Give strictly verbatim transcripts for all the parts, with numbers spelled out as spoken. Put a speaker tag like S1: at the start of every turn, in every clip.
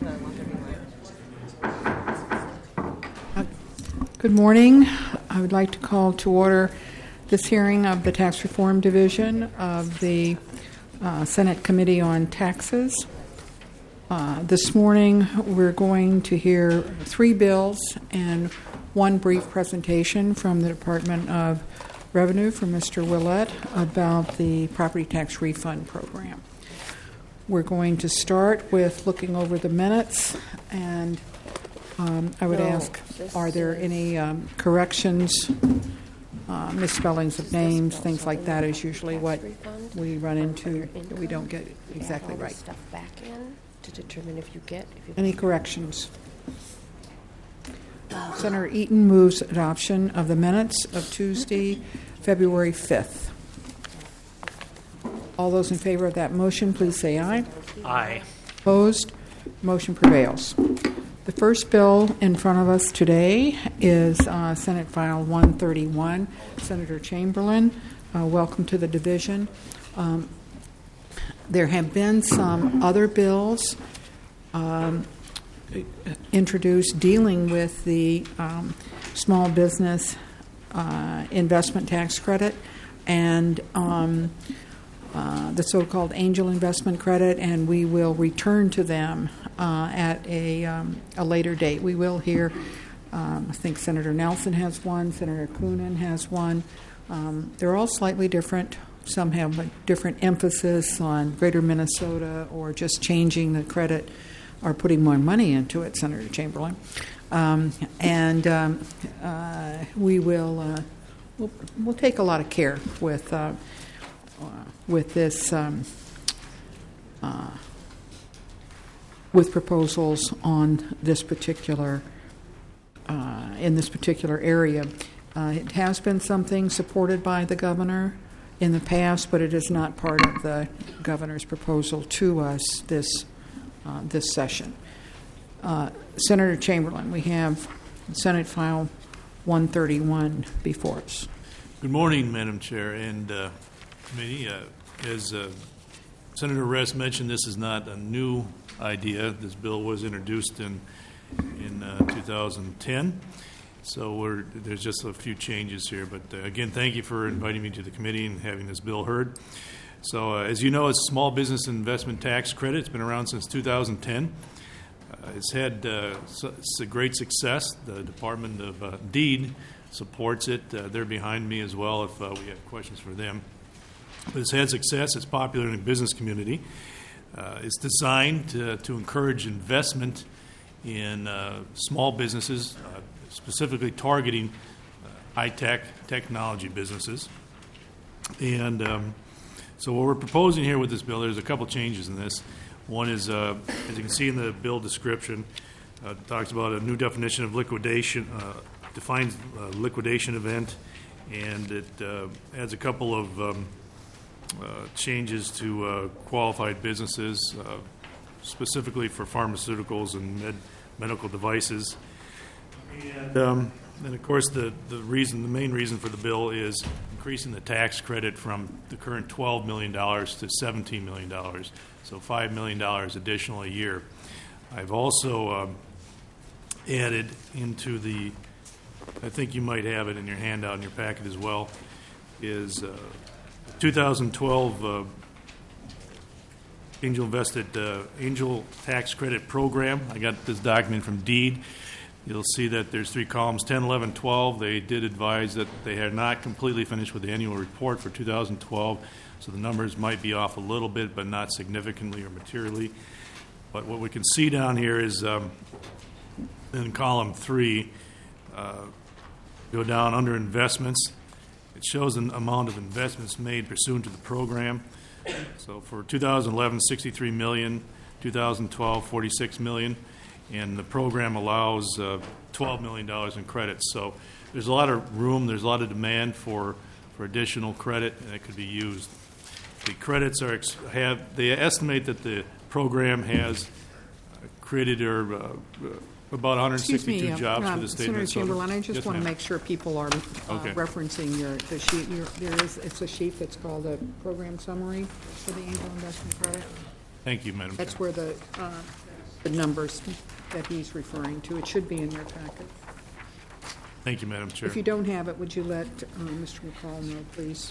S1: Good morning. I would like to call to order this hearing of the Tax Reform Division of the uh, Senate Committee on Taxes. Uh, this morning we're going to hear three bills and one brief presentation from the Department of Revenue from Mister Willett about the property tax refund program. We're going to start with looking over the minutes, and um, I would no, ask, are there any um, corrections, uh, misspellings of names, things like that is usually what we run into that we don't get exactly right.
S2: Stuff back in to determine if you get if you
S1: any corrections. Senator Eaton moves adoption of the minutes of Tuesday, February fifth. All those in favor of that motion, please say aye.
S3: Aye.
S1: Opposed? Motion prevails. The first bill in front of us today is uh, Senate File one thirty-one. Senator Chamberlain, uh, welcome to the division. Um, there have been some other bills um, introduced dealing with the um, small business uh, investment tax credit and um, uh, the so-called angel investment credit, and we will return to them uh, at a, um, a later date. We will hear, um, I think Senator Nelson has one, Senator Coonan has one. Um, they're all slightly different. Some have a different emphasis on Greater Minnesota or just changing the credit or putting more money into it, Senator Chamberlain. Um, and um, uh, we will uh, we'll, we'll take a lot of care with uh, uh, with this um, uh, with proposals on this particular uh, in this particular area. Uh, it has been something supported by the governor in the past, but it is not part of the governor's proposal to us this uh, this session. Uh, Senator Chamberlain, we have Senate File one thirty-one before us.
S3: Good morning, Madam Chair and uh, Committee. Uh, as uh, Senator Rest mentioned, this is not a new idea. This bill was introduced in in uh, two thousand ten. So we're, there's just a few changes here. But uh, again, thank you for inviting me to the committee and having this bill heard. So uh, as you know, it's a small business investment tax credit. It's been around since two thousand ten. Uh, it's had uh, su- it's a great success. The Department of uh, Deed supports it. Uh, they're behind me as well if uh, we have questions for them. But it's had success. It's popular in the business community. Uh, it's designed to, to encourage investment in uh, small businesses, uh, specifically targeting uh, high-tech technology businesses. And um, so what we're proposing here with this bill, there's a couple changes in this. One is, uh, as you can see in the bill description, uh, it talks about a new definition of liquidation, uh, defines a liquidation event, and it uh, adds a couple of um, uh, changes to uh, qualified businesses, uh, specifically for pharmaceuticals and med- medical devices. And, um, and of course, the, the reason, the main reason for the bill is increasing the tax credit from the current twelve million dollars to seventeen million dollars, so five million dollars additional a year. I've also um, added into the, I think you might have it in your handout in your packet as well, is uh, two thousand twelve uh, Angel Invested uh, Angel Tax Credit Program. I got this document from Deed. You'll see that there's three columns, ten, eleven, twelve. They did advise that they had not completely finished with the annual report for two thousand twelve, so the numbers might be off a little bit, but not significantly or materially. But what we can see down here is um, in column three, uh, go down under investments. It shows an amount of investments made pursuant to the program. So for two thousand eleven, sixty-three million dollars, two thousand twelve, forty-six million dollars. And the program allows uh, twelve million dollars in credits. So there's a lot of room, there's a lot of demand for, for additional credit, and it could be used. The credits are have they estimate that the program has created or uh, about one hundred sixty-two
S1: me,
S3: jobs
S1: uh,
S3: for the state
S1: Senator
S3: of Minnesota.
S1: Chamberlain, I just
S3: yes,
S1: want
S3: ma'am.
S1: to make sure people are uh,
S3: okay.
S1: referencing your the sheet. Your, there is it's a sheet that's called a program summary for the Angel Investment Credit.
S3: Thank you, Madam
S1: That's
S3: Chair.
S1: where the uh, the numbers that he's referring to. It should be in your packet.
S3: Thank you, Madam Chair.
S1: If you don't have it, would you let uh, Mister McCall know, please?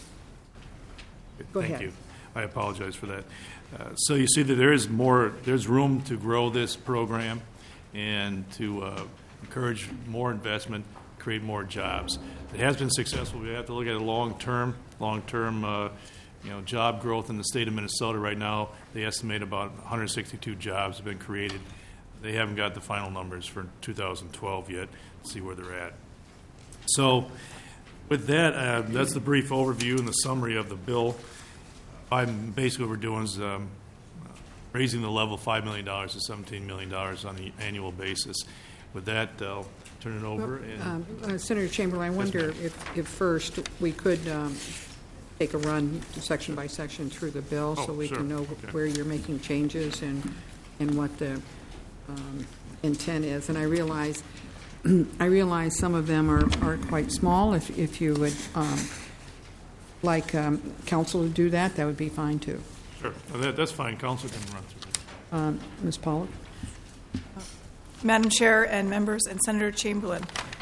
S1: Go
S3: Thank
S1: ahead.
S3: you. I apologize for that. Uh, so you see that there is more, there's room to grow this program and to uh, encourage more investment, create more jobs. It has been successful. We have to look at it long-term, long-term, uh, you know, job growth in the state of Minnesota right now. They estimate about one hundred sixty-two jobs have been created. They haven't got the final numbers for two thousand twelve yet to see where they're at. So with that, uh, that's the brief overview and the summary of the bill. I'm, basically what we're doing is um, raising the level five million dollars to seventeen million dollars on an annual basis. With that, I'll turn it over. And
S1: Um, uh, Senator Chamberlain, I wonder if, if first we could um, take a run section by section through the bill so
S3: Oh,
S1: we
S3: sure.
S1: can know
S3: Okay.
S1: where you're making changes and, and what the um, intent is. And I realize, I realize some of them are, are quite small. If, if you would um, like um, council to do that, that would be fine too.
S3: Sure. Well, that, that's fine. Council can run through it.
S1: Um, Miz Pollock?
S4: Madam Chair and members and Senator Chamberlain,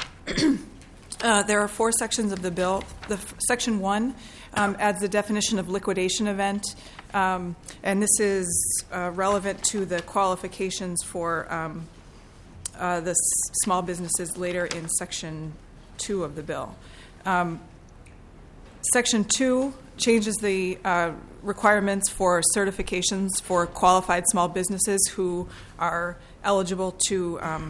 S4: uh, there are four sections of the bill. The f- section one um, adds the definition of liquidation event, um, and this is uh, relevant to the qualifications for um, uh, the s- small businesses later in section two of the bill. Um, Section two changes the uh, requirements for certifications for qualified small businesses who are eligible to um,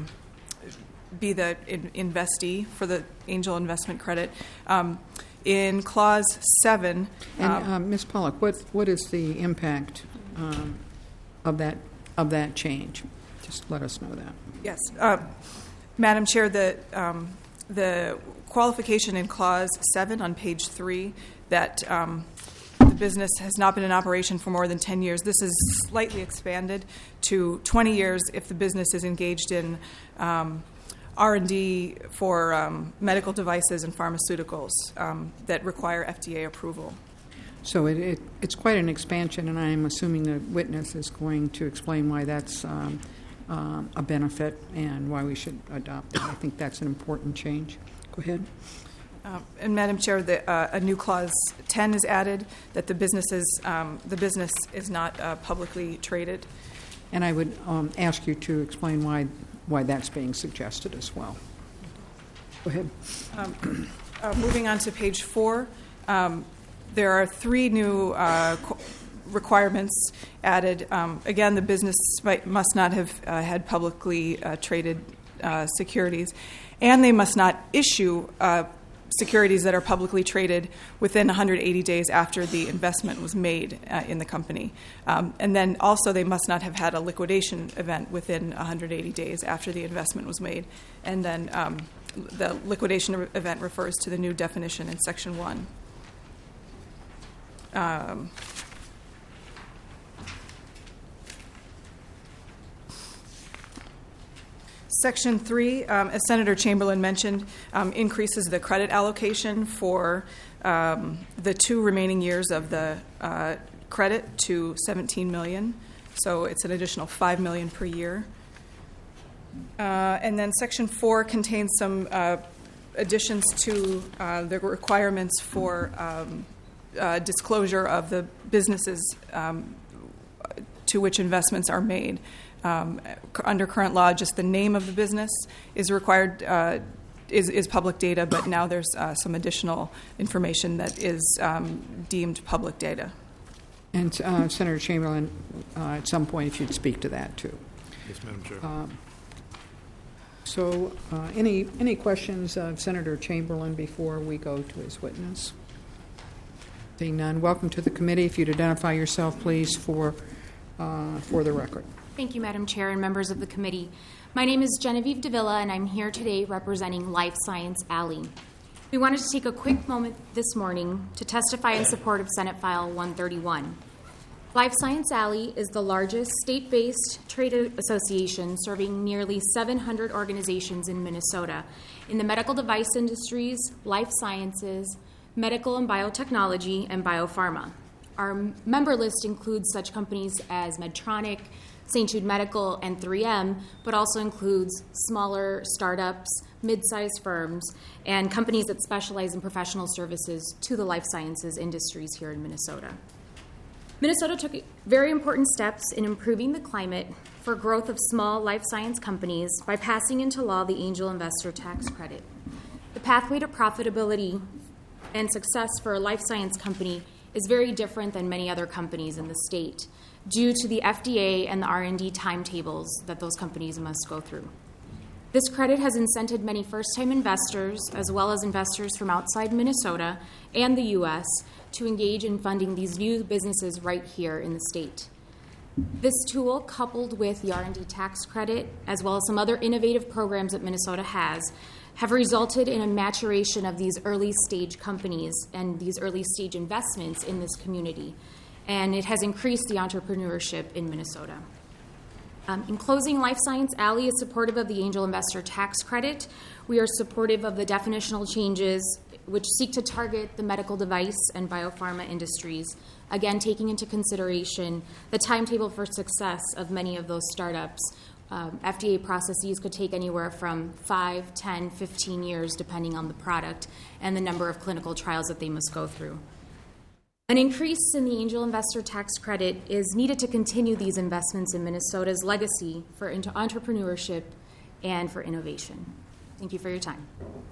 S4: be the in- investee for the angel investment credit. Um, in clause seven,
S1: And
S4: uh,
S1: um, Miz Pollock, what, what is the impact um, of that, of that change? Just let us know that.
S4: yes, uh, Madam Chair, the um, the qualification in clause seven on page three that um, the business has not been in operation for more than ten years. This is slightly expanded to twenty years if the business is engaged in um, R and D for um, medical devices and pharmaceuticals um, that require F D A approval.
S1: So it, it, it's quite an expansion, and I'm assuming the witness is going to explain why that's um, um, a benefit and why we should adopt it. I think that's an important change. Go ahead.
S4: Uh, and Madam Chair, the, uh, a new clause ten is added that the businesses, um, the business is not uh, publicly traded.
S1: And I would um, ask you to explain why why that's being suggested as well. Go ahead.
S4: Um, uh, moving on to page four, um, there are three new uh, qu- requirements added. Um, again, the business might, must not have uh, had publicly uh, traded uh, securities, and they must not issue uh, securities that are publicly traded within one hundred eighty days after the investment was made uh, in the company. Um, and then also they must not have had a liquidation event within one hundred eighty days after the investment was made. And then um, the liquidation re- event refers to the new definition in section one. Um, Section three, um, as Senator Chamberlain mentioned, um, increases the credit allocation for um, the two remaining years of the uh, credit to seventeen million dollars. So it's an additional five million dollars per year. Uh, and then Section four contains some uh, additions to uh, the requirements for um, uh, disclosure of the businesses um, to which investments are made. Um, under current law, just the name of the business is required, uh, is, is public data, but now there's uh, some additional information that is um, deemed public data.
S1: And uh, Senator Chamberlain, uh, at some point, if you'd speak to that too.
S3: Yes, Madam Chair.
S1: Um, so, uh, any any questions of Senator Chamberlain before we go to his witness? Seeing none, welcome to the committee. If you'd identify yourself, please, for uh, for the record.
S5: Thank you, Madam Chair and members of the committee. My name is Genevieve Davila, and I'm here today representing Life Science Alley. We wanted to take a quick moment this morning to testify in support of Senate File one thirty-one. Life Science Alley is the largest state-based trade association serving nearly seven hundred organizations in Minnesota in the medical device industries, life sciences, medical and biotechnology, and biopharma. Our member list includes such companies as Medtronic, Saint Jude Medical, and three M, but also includes smaller startups, mid-sized firms, and companies that specialize in professional services to the life sciences industries here in Minnesota. Minnesota took very important steps in improving the climate for growth of small life science companies by passing into law the Angel Investor Tax Credit. The pathway to profitability and success for a life science company is very different than many other companies in the state due to the F D A and the R and D timetables that those companies must go through. This credit has incented many first-time investors, as well as investors from outside Minnesota and the U S, to engage in funding these new businesses right here in the state. This tool, coupled with the R and D tax credit, as well as some other innovative programs that Minnesota has, have resulted in a maturation of these early-stage companies and these early-stage investments in this community, and it has increased the entrepreneurship in Minnesota. Um, in closing, Life Science Alley is supportive of the Angel Investor Tax Credit. We are supportive of the definitional changes which seek to target the medical device and biopharma industries, again, taking into consideration the timetable for success of many of those startups. Um, F D A processes could take anywhere from five, ten, fifteen years, depending on the product and the number of clinical trials that they must go through. An increase in the Angel Investor Tax Credit is needed to continue these investments in Minnesota's legacy for entrepreneurship and for innovation. Thank you for your time.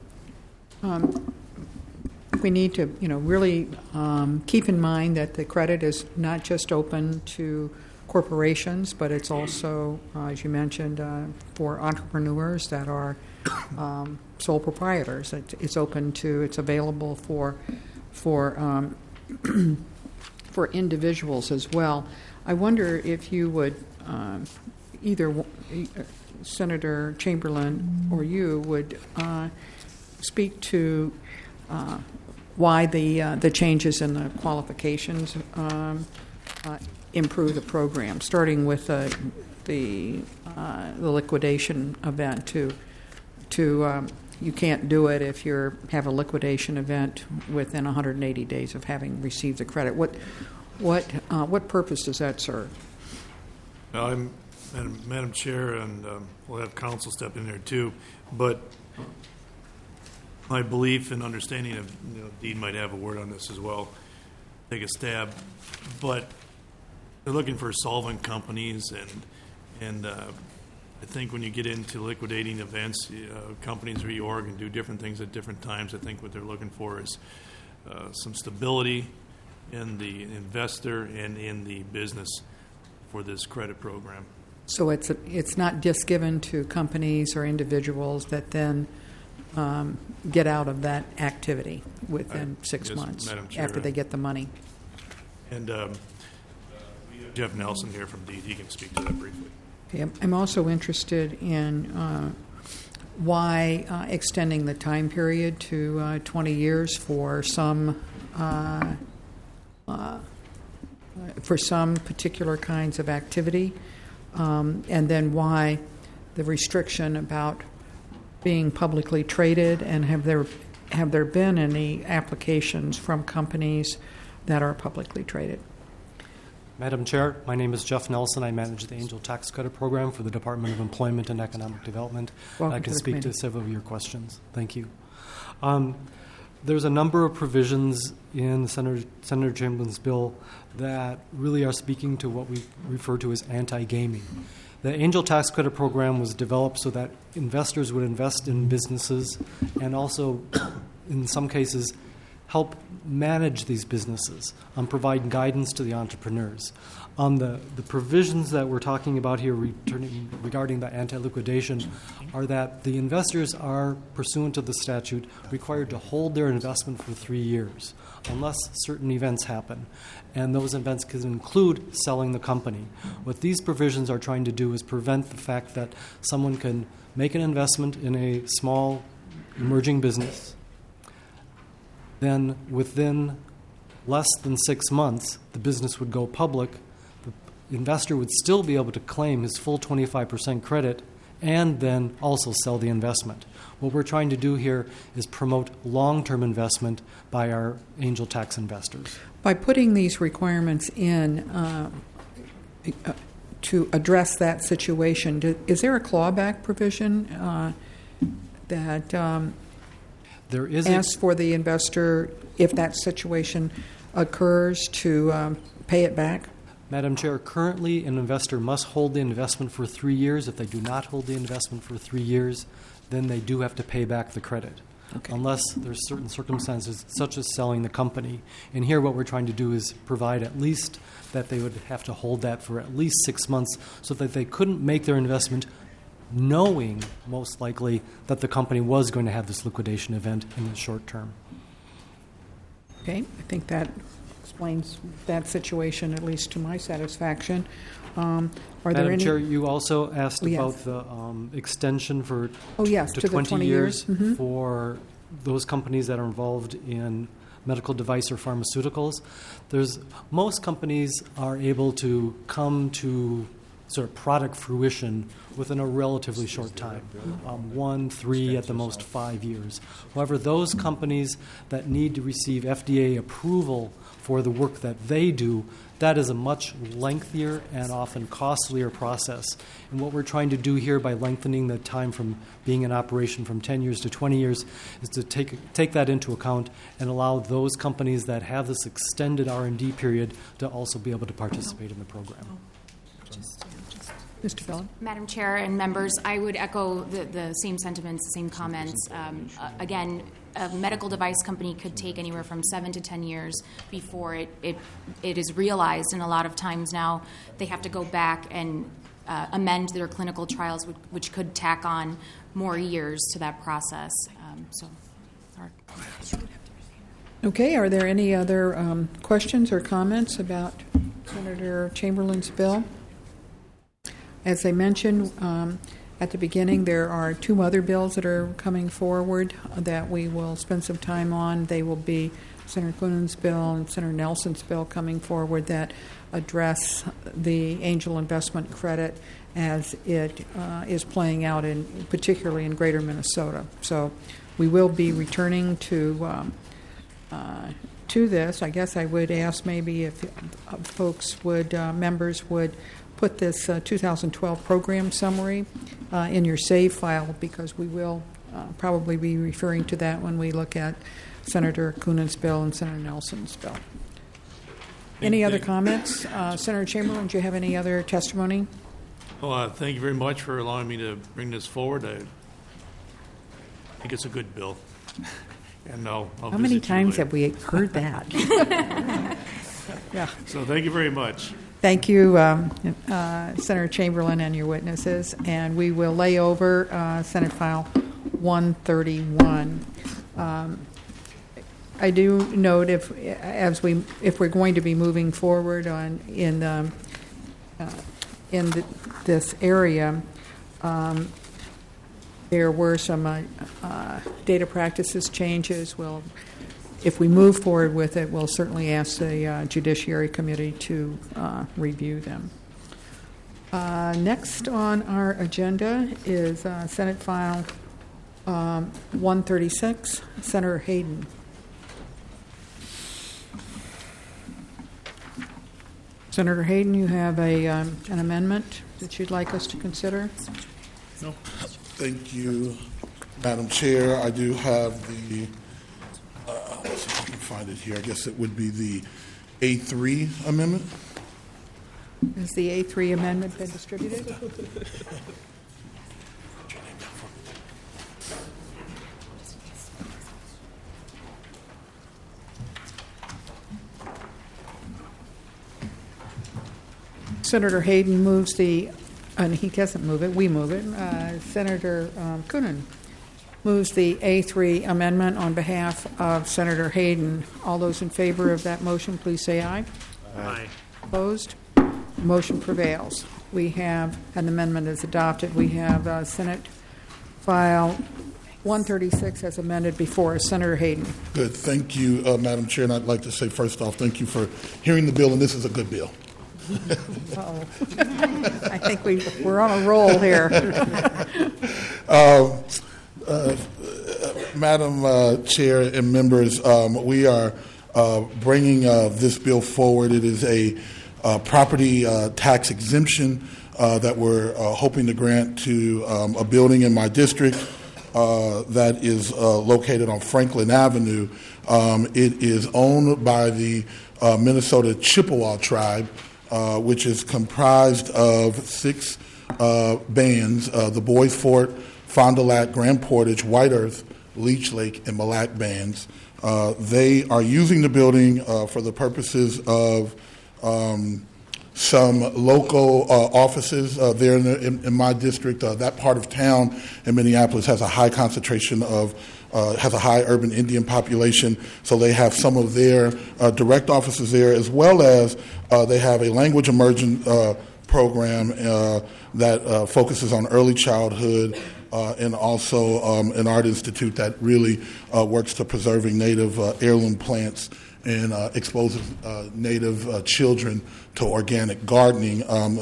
S1: Um, we need to, you know, really um, keep in mind that the credit is not just open to corporations, but it's also, uh, as you mentioned, uh, for entrepreneurs that are um, sole proprietors. It, it's open to, it's available for, for, um, for individuals as well. I wonder if you would, um, either uh, Senator Chamberlain or you would uh, speak to uh, why the uh, the changes in the qualifications um, uh, improve the program, starting with uh, the uh, the liquidation event. To to um, you can't do it if you have a liquidation event within one hundred eighty days of having received the credit. What what uh, what purpose does that serve?
S3: Well, I'm, Madam, Madam Chair, and um, we'll have counsel step in there too, but my belief and understanding of, you know, Dean might have a word on this as well, take a stab, but they're looking for solvent companies, and and uh, I think when you get into liquidating events, uh, companies reorg and do different things at different times. I think what they're looking for is uh, some stability in the investor and in the business for this credit program.
S1: So it's a, it's not just given to companies or individuals that then um, get out of that activity within
S3: I,
S1: six
S3: yes,
S1: months
S3: Madam Chair,
S1: after they get the money.
S3: And um, Jeff Nelson here from Deed, he can speak to that briefly.
S1: Okay, I'm also interested in uh, why uh, extending the time period to uh, twenty years for some uh, uh, for some particular kinds of activity, um, and then why the restriction about being publicly traded, and have there have there been any applications from companies that are publicly traded?
S6: Madam Chair, my name is Jeff Nelson. I manage the Angel Tax Credit Program for the Department of Employment and Economic Development.
S1: Welcome
S6: I can
S1: to the
S6: speak
S1: committee.
S6: to several of your questions. Thank you. Um, there's a number of provisions in Senator, Senator Chamberlain's bill that really are speaking to what we refer to as anti-gaming. The Angel Tax Credit Program was developed so that investors would invest in businesses and also, in some cases, help manage these businesses, um, provide guidance to the entrepreneurs. Um, the, the provisions that we're talking about here returning, regarding the anti-liquidation are that the investors are, pursuant to the statute, required to hold their investment for three years unless certain events happen. And those events can include selling the company. What these provisions are trying to do is prevent the fact that someone can make an investment in a small emerging business, then within less than six months, the business would go public. The investor would still be able to claim his full twenty-five percent credit and then also sell the investment. What we're trying to do here is promote long-term investment by our angel tax investors.
S1: By putting these requirements in, uh, to address that situation. Do, is there a clawback provision uh, that um,
S6: There is
S1: asks
S6: a,
S1: for the investor, if that situation occurs, to um, pay it back?
S6: Madam Chair, currently an investor must hold the investment for three years. If they do not hold the investment for three years, then they do have to pay back the credit.
S1: Okay.
S6: Unless there's certain circumstances, such as selling the company. And here what we're trying to do is provide at least that they would have to hold that for at least six months so that they couldn't make their investment knowing, most likely, that the company was going to have this liquidation event in the short term.
S1: Okay, I think that explains that situation, at least to my satisfaction. Um, are
S6: Madam
S1: there any?
S6: Chair, you also asked
S1: Oh, yes.
S6: about the um, extension for
S1: Oh, yes,
S6: to,
S1: to the twenty years. Mhm.
S6: for those companies that are involved in medical device or pharmaceuticals. There's most companies are able to come to sort of product fruition within a relatively short time, um, one, three, at the most five years. However, those companies that need to receive F D A approval for the work that they do, that is a much lengthier and often costlier process. And what we're trying to do here by lengthening the time from being in operation from ten years to twenty years is to take take that into account and allow those companies that have this extended R and D period to also be able to participate in the program.
S1: Mister Bellin?
S5: Madam Chair and members, I would echo the, the same sentiments, the same comments. Um, uh, again, a medical device company could take anywhere from seven to ten years before it, it, it is realized, and a lot of times now they have to go back and uh, amend their clinical trials, which, which could tack on more years to that process. Um, so, our
S1: Okay, are there any other um, questions or comments about Senator Chamberlain's bill? As I mentioned um, at the beginning, there are two other bills that are coming forward that we will spend some time on. They will be Senator Coonan's bill and Senator Nelson's bill coming forward that address the angel investment credit as it uh, is playing out in, particularly in greater Minnesota. So we will be returning to um, uh, to this. I guess I would ask maybe if uh, folks would, uh, members would put this uh, two thousand twelve program summary uh, in your save file, because we will uh, probably be referring to that when we look at Senator Coonan's bill and Senator Nelson's bill. Any
S3: Thank
S1: other
S3: you.
S1: comments? Uh, Senator Chamberlain, do you have any other testimony?
S3: Well, uh, thank you very much for allowing me to bring this forward. I think it's a good bill. And no, I'll
S1: How many
S3: visit you
S1: times
S3: later.
S1: have we heard that? Yeah.
S3: So thank you very much.
S1: Thank you, um, uh, Senator Chamberlain and your witnesses. And we will lay over uh, Senate File one thirty-one. Um, I do note if, as we, if we're going to be moving forward on in um, uh, in the, this area, um, there were some uh, uh, data practices changes. We'll, if we move forward with it, we'll certainly ask the uh, Judiciary Committee to uh, review them. Uh, next on our agenda is uh, Senate File um, one thirty-six, Senator Hayden. Senator Hayden, you have a um, an amendment that you'd like us to consider?
S3: No.
S7: Thank you, Madam Chair. I do have the, uh, let's see if I can find it here. I guess it would be the A three amendment.
S1: Has the A three amendment been distributed? Senator Hayden moves the, and he doesn't move it, we move it. Uh, Senator um, Coonan moves the A three amendment on behalf of Senator Hayden. All those in favor of that motion, please say aye.
S3: Aye.
S1: Opposed? Motion prevails. We have, an amendment is adopted. We have uh, Senate File one thirty-six as amended before us. Senator Hayden.
S7: Good. Thank you, uh, Madam Chair. And I'd like to say first off, thank you for hearing the bill, and this is a good bill.
S1: Uh-oh. I think we, we're on a roll here.
S7: uh, uh, Madam uh, Chair and members, um, we are uh, bringing uh, this bill forward. It is a uh, property uh, tax exemption uh, that we're uh, hoping to grant to um, a building in my district uh, that is uh, located on Franklin Avenue. Um, it is owned by the uh, Minnesota Chippewa tribe, uh, which is comprised of six uh, bands, uh, the Boys Fort, Fond du Lac, Grand Portage, White Earth, Leech Lake, and Mille Lacs bands. Uh, they are using the building uh, for the purposes of um, some local uh, offices uh, there in, the, in, in my district. Uh, that part of town in Minneapolis has a high concentration of, uh, has a high urban Indian population, so they have some of their uh, direct offices there, as well as uh, they have a language immersion uh, program uh, that uh, focuses on early childhood, Uh, and also um, an art institute that really uh, works to preserving native uh, heirloom plants and uh, exposes uh, native uh, children to organic gardening. Um,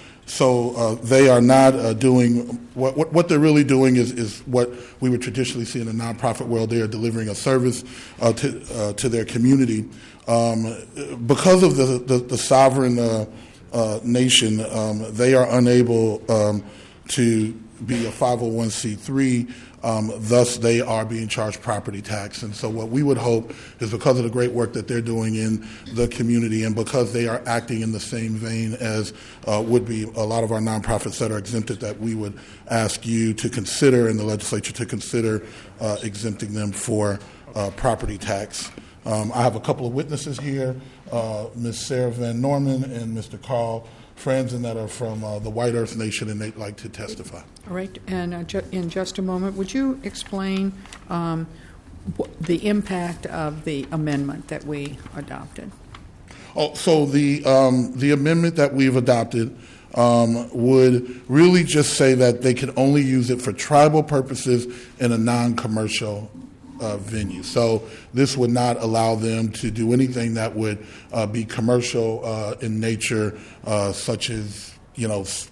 S7: so uh, they are not uh, doing, what, what, what they're really doing is, is what we would traditionally see in the nonprofit world. They are delivering a service uh, to, uh, to their community. Um, because of the, the, the sovereign uh, uh, nation, um, they are unable um, to be a five oh one c three, um, thus they are being charged property tax. And so what we would hope is, because of the great work that they're doing in the community and because they are acting in the same vein as uh, would be a lot of our nonprofits that are exempted, that we would ask you to consider, and the legislature to consider, uh, exempting them for uh, property tax. Um, I have a couple of witnesses here, uh, Miz Sarah Van Norman and Mister Carl Franzen, that are from uh, the White Earth Nation, and they'd like to testify.
S1: All right, and uh, ju- in just a moment, would you explain um, wh- the impact of the amendment that we adopted?
S7: Oh, so the um, the amendment that we've adopted um, would really just say that they can only use it for tribal purposes in a non-commercial Uh, venue. So this would not allow them to do anything that would uh, be commercial uh, in nature, uh, such as, you know, s-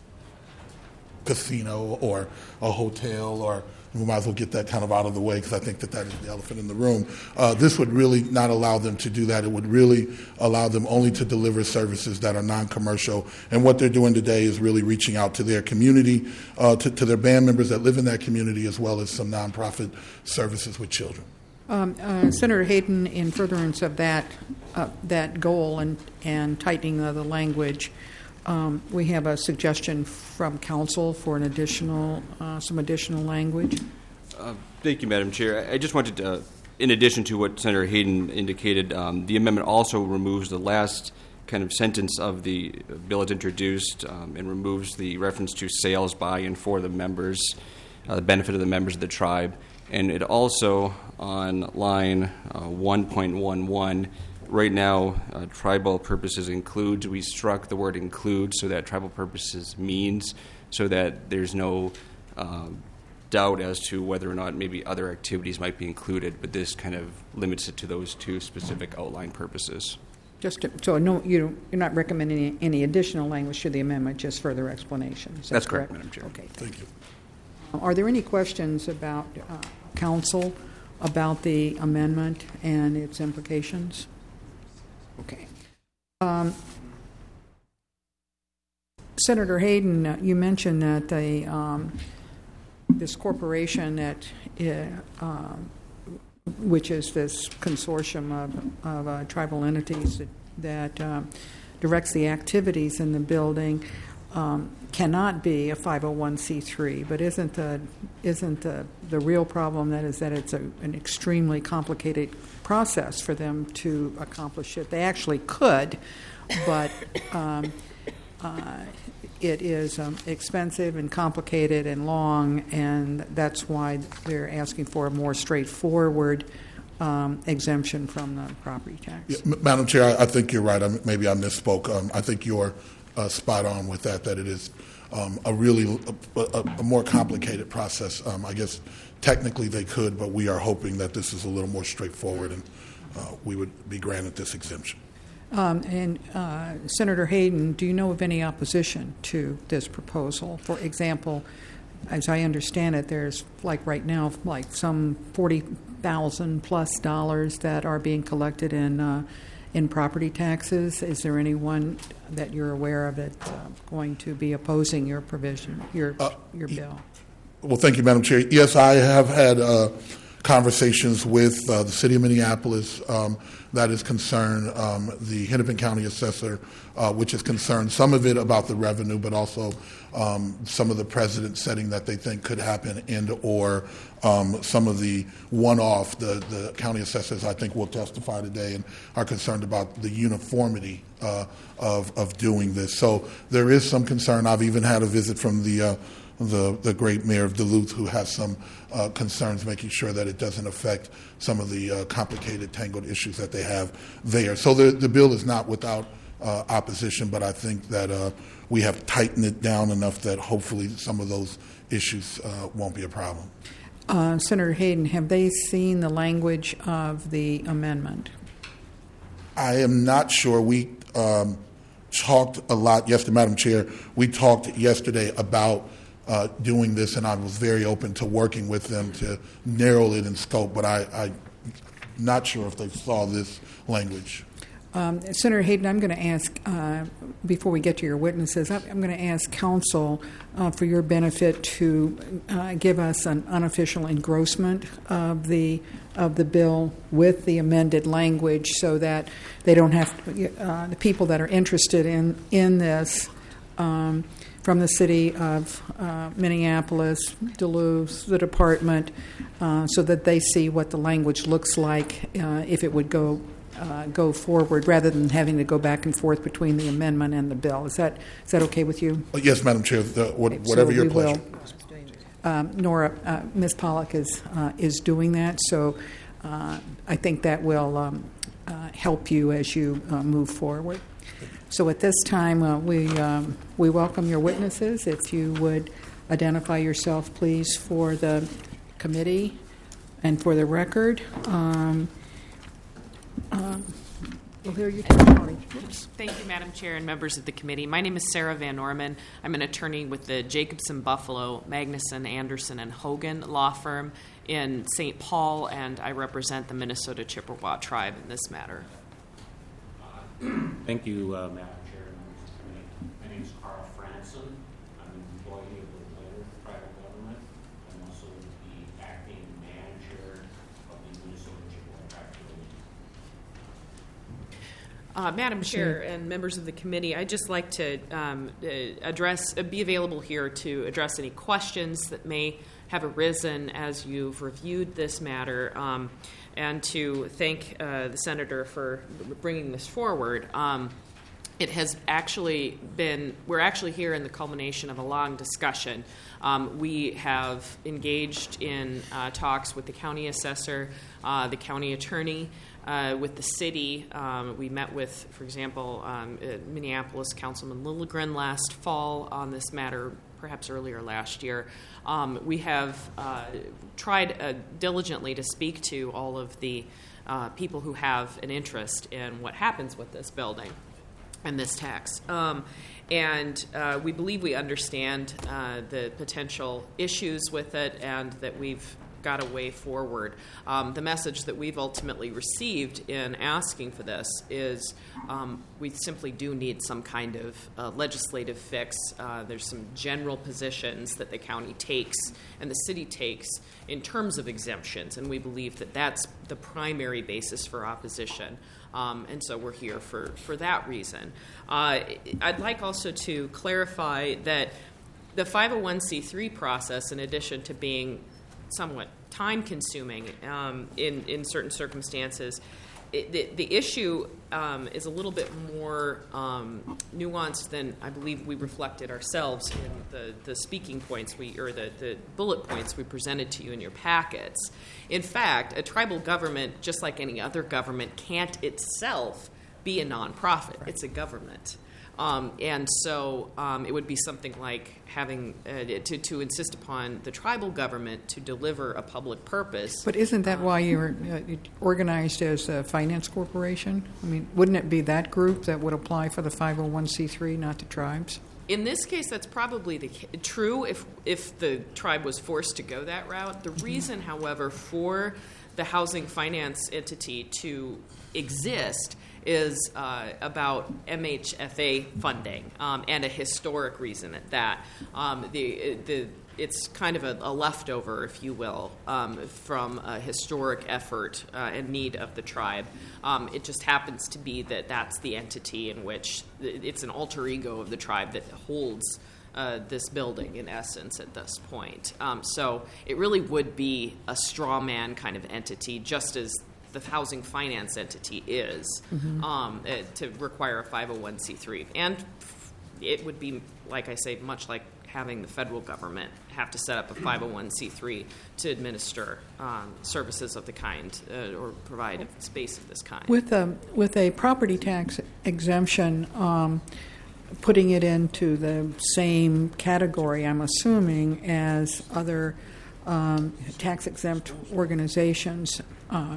S7: casino or a hotel, or we might as well get that kind of out of the way, because I think that that is the elephant in the room. Uh, this would really not allow them to do that. It would really allow them only to deliver services that are non-commercial. And what they're doing today is really reaching out to their community, uh, to, to their band members that live in that community, as well as some nonprofit services with children.
S1: Um, uh, Senator Hayden, in furtherance of that uh, that goal and, and tightening of the language, um, we have a suggestion from council for an additional, uh, some additional language.
S8: Uh, thank you, Madam Chair. I just wanted to, uh, in addition to what Senator Hayden indicated, um, the amendment also removes the last kind of sentence of the bill as introduced um, and removes the reference to sales by and for the members, uh, the benefit of the members of the tribe. And it also, on line uh, one point one one, right now, uh, tribal purposes includes, we struck the word include so that tribal purposes means, so that there's no uh, doubt as to whether or not maybe other activities might be included, but this kind of limits it to those two specific outline purposes.
S1: Just to, so no, you don't, you're not recommending any, any additional language to the amendment, just further explanation. Is that
S8: That's
S1: correct,
S8: correct, Madam Chair.
S1: Okay,
S7: Thank you.
S1: Are there any questions about uh, council about the amendment and its implications? Okay. Um, Senator Hayden, uh, you mentioned that the um, this corporation that uh, um, which is this consortium of, of uh, tribal entities that, that uh, directs the activities in the building um, cannot be a five oh one c three, but isn't the isn't the, the real problem that is that it's a, an extremely complicated process for them to accomplish it. They actually could, but um, uh, it is um, expensive and complicated and long, and that's why they're asking for a more straightforward um, exemption from the property tax.
S7: Yeah, M- Madam Chair, I, I think you're right. I, maybe I misspoke. Um, I think you're uh, spot on with that, that it is um, a really a, a, a more complicated process. Um, I guess technically they could, but we are hoping that this is a little more straightforward, and uh, we would be granted this exemption.
S1: Um, and uh, Senator Hayden, do you know of any opposition to this proposal? For example, as I understand it, there's like right now like some forty thousand plus dollars that are being collected in uh, in property taxes. Is there anyone that you're aware of that's uh, going to be opposing your provision, your
S7: Uh,
S1: your bill?
S7: Well, thank you, Madam Chair. Yes, I have had uh, conversations with uh, the City of Minneapolis um, that is concerned, um, the Hennepin County Assessor, uh, which is concerned, some of it about the revenue, but also um, some of the precedent setting that they think could happen, and or um, some of the one-off, the, the county assessors, I think, will testify today and are concerned about the uniformity uh, of, of doing this. So there is some concern. I've even had a visit from the uh, The, the great mayor of Duluth, who has some uh, concerns, making sure that it doesn't affect some of the uh, complicated, tangled issues that they have there. So the, the bill is not without uh, opposition, but I think that uh, we have tightened it down enough that hopefully some of those issues uh, won't be a problem.
S1: Uh, Senator Hayden, have they seen the language of the amendment?
S7: I am not sure. We um, talked a lot yesterday, Madam Chair. We talked yesterday about Uh, doing this, and I was very open to working with them to narrow it in scope, but I, I'm not sure if they saw this language.
S1: Um, Senator Hayden, I'm going to ask, uh, before we get to your witnesses, I'm, I'm going to ask counsel uh, for your benefit to uh, give us an unofficial engrossment of the of the bill with the amended language, so that they don't have to, uh, the people that are interested in in this. Um, from the city of uh, Minneapolis, Duluth, the department, uh, so that they see what the language looks like uh, if it would go uh, go forward, rather than having to go back and forth between the amendment and the bill. Is that is that okay with you?
S7: Uh, yes, Madam Chair. The, what,
S1: Okay,
S7: whatever
S1: so
S7: your
S1: we
S7: pleasure.
S1: will, um, Nora, uh, Miz Pollock is uh, is doing that, so uh, I think that will um, uh, help you as you uh, move forward. So at this time, uh, we um, we welcome your witnesses. If you would identify yourself, please, for the committee and for the record. Um, um, we'll hear your testimony.
S9: Thank you, Madam Chair and members of the committee. My name is Sarah Van Norman. I'm an attorney with the Jacobson, Buffalo, Magnuson, Anderson, and Hogan law firm in Saint Paul, and I represent the Minnesota Chippewa tribe in this matter.
S10: Thank you, uh, Madam Chair and members of the committee. My name is Carl Franson. I'm an employee of the Blair Tribal Government. I'm also the acting manager of the Minnesota Chippewa Tribe Committee.
S9: Uh, Madam Chair and members of the committee, I'd just like to um, address, uh, be available here to address any questions that may have arisen as you've reviewed this matter. Um, and to thank uh, the Senator for bringing this forward. Um, it has actually been, we're actually here in the culmination of a long discussion. Um, we have engaged in uh, talks with the county assessor, uh, the county attorney, uh, with the city. Um, we met with, for example, um, uh, Minneapolis Councilman Lilligren last fall on this matter, perhaps earlier last year. Um, we have uh, tried uh, diligently to speak to all of the uh, people who have an interest in what happens with this building and this tax. Um, and uh, we believe we understand uh, the potential issues with it, and that we've got a way forward. Um, the message that we've ultimately received in asking for this is um, we simply do need some kind of uh, legislative fix. Uh, there's some general positions that the county takes and the city takes in terms of exemptions, and we believe that that's the primary basis for opposition. Um, and so we're here for, for that reason. Uh, I'd like also to clarify that the five oh one c three process, in addition to being somewhat time-consuming um, in, in certain circumstances, it, the, the issue um, is a little bit more um, nuanced than I believe we reflected ourselves in the, the speaking points we, or the, the bullet points we presented to you in your packets. In fact, a tribal government, just like any other government, can't itself be a nonprofit. Right. It's a government. Um, and so um, it would be something like having uh, to, to insist upon the tribal government to deliver a public purpose.
S1: But isn't that why you're uh, organized as a finance corporation? I mean, wouldn't it be that group that would apply for the five oh one c three, not the tribes?
S9: In this case, that's probably the, true if if the tribe was forced to go that route. The reason, however, for the housing finance entity to exist is uh, about M H F A funding um, and a historic reason at that. Um, the the It's kind of a, a leftover, if you will, um, from a historic effort uh, and need of the tribe. Um, it just happens to be that that's the entity in which it's an alter ego of the tribe that holds uh, this building, in essence, at this point. Um, so it really would be a straw man kind of entity, just as the housing finance entity is, mm-hmm. um, uh, to require a five oh one c three. And it would be, like I say, much like having the federal government have to set up a five oh one c three to administer um, services of the kind uh, or provide space of this kind.
S1: With a, with a property tax exemption, um, putting it into the same category, I'm assuming, as other um, tax-exempt organizations. Uh,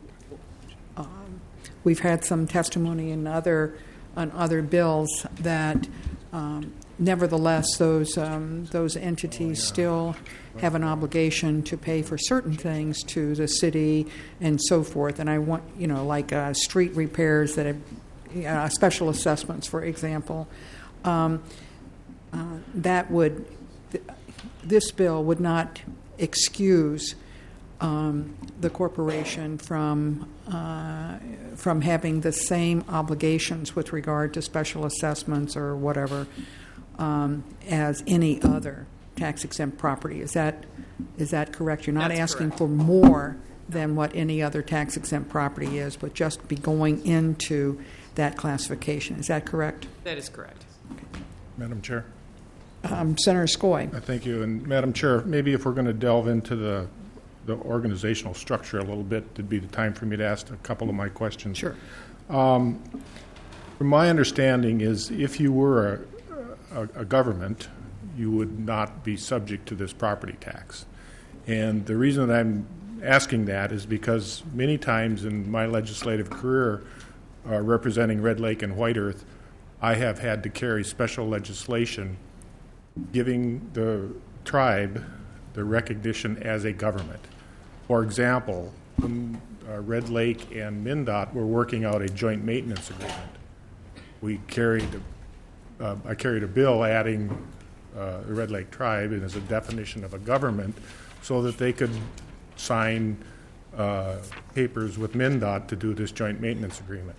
S1: um, we've had some testimony in other on other bills that um, nevertheless, those um, those entities oh, yeah. still have an obligation to pay for certain things to the city and so forth. And I want, you know, like uh, street repairs that have uh, special assessments, for example. Um, uh, that would th- this bill would not excuse um, the corporation from uh, from having the same obligations with regard to special assessments or whatever. Um, as any other tax-exempt property. Is that is that correct? You're not
S9: That's
S1: asking
S9: correct.
S1: for more than what any other tax-exempt property is, but just be going into that classification. Is that correct?
S9: That is correct.
S11: Madam Chair.
S1: Um, Senator Skoye.
S11: Uh, Thank you. And Madam Chair, maybe if we're going to delve into the the organizational structure a little bit, it'd be the time for me to ask a couple of my questions.
S1: Sure.
S11: Um, from my understanding is if you were a A, a government, you would not be subject to this property tax. And the reason that I'm asking that is because many times in my legislative career uh, representing Red Lake and White Earth, I have had to carry special legislation giving the tribe the recognition as a government. For example, when uh, Red Lake and MnDOT were working out a joint maintenance agreement, we carried Uh, I carried a bill adding uh, the Red Lake Tribe as a definition of a government so that they could sign uh, papers with MnDOT to do this joint maintenance agreement.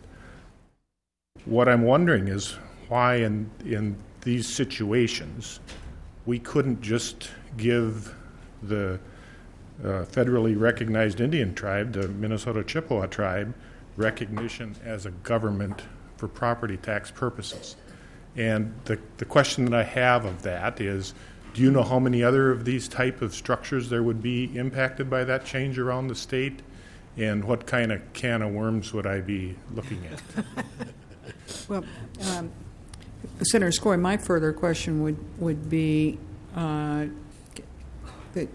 S11: What I'm wondering is why in, in these situations we couldn't just give the uh, federally recognized Indian tribe, the Minnesota Chippewa tribe, recognition as a government for property tax purposes. And the, the question that I have of that is, do you know how many other of these type of structures there would be impacted by that change around the state? And what kind of can of worms would I be looking at?
S1: Well, um, Senator Skoye, my further question would, would be uh, that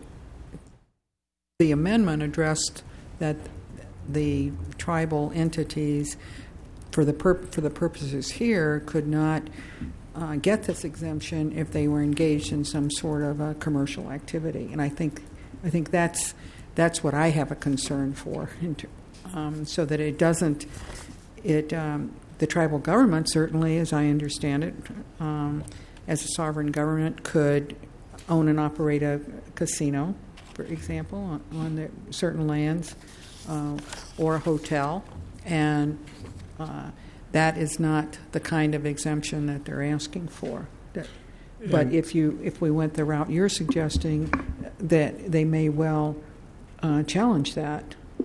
S1: the amendment addressed that the tribal entities for the pur- for the purposes here could not uh, get this exemption if they were engaged in some sort of a commercial activity, and I think I think that's that's what I have a concern for, um, so that it doesn't it um, the tribal government certainly, as I understand it, um, as a sovereign government, could own and operate a casino, for example, on, on the certain lands, uh, or a hotel, and Uh, that is not the kind of exemption that they're asking for. That, but if you if we went the route you're suggesting, that they may well uh, challenge that.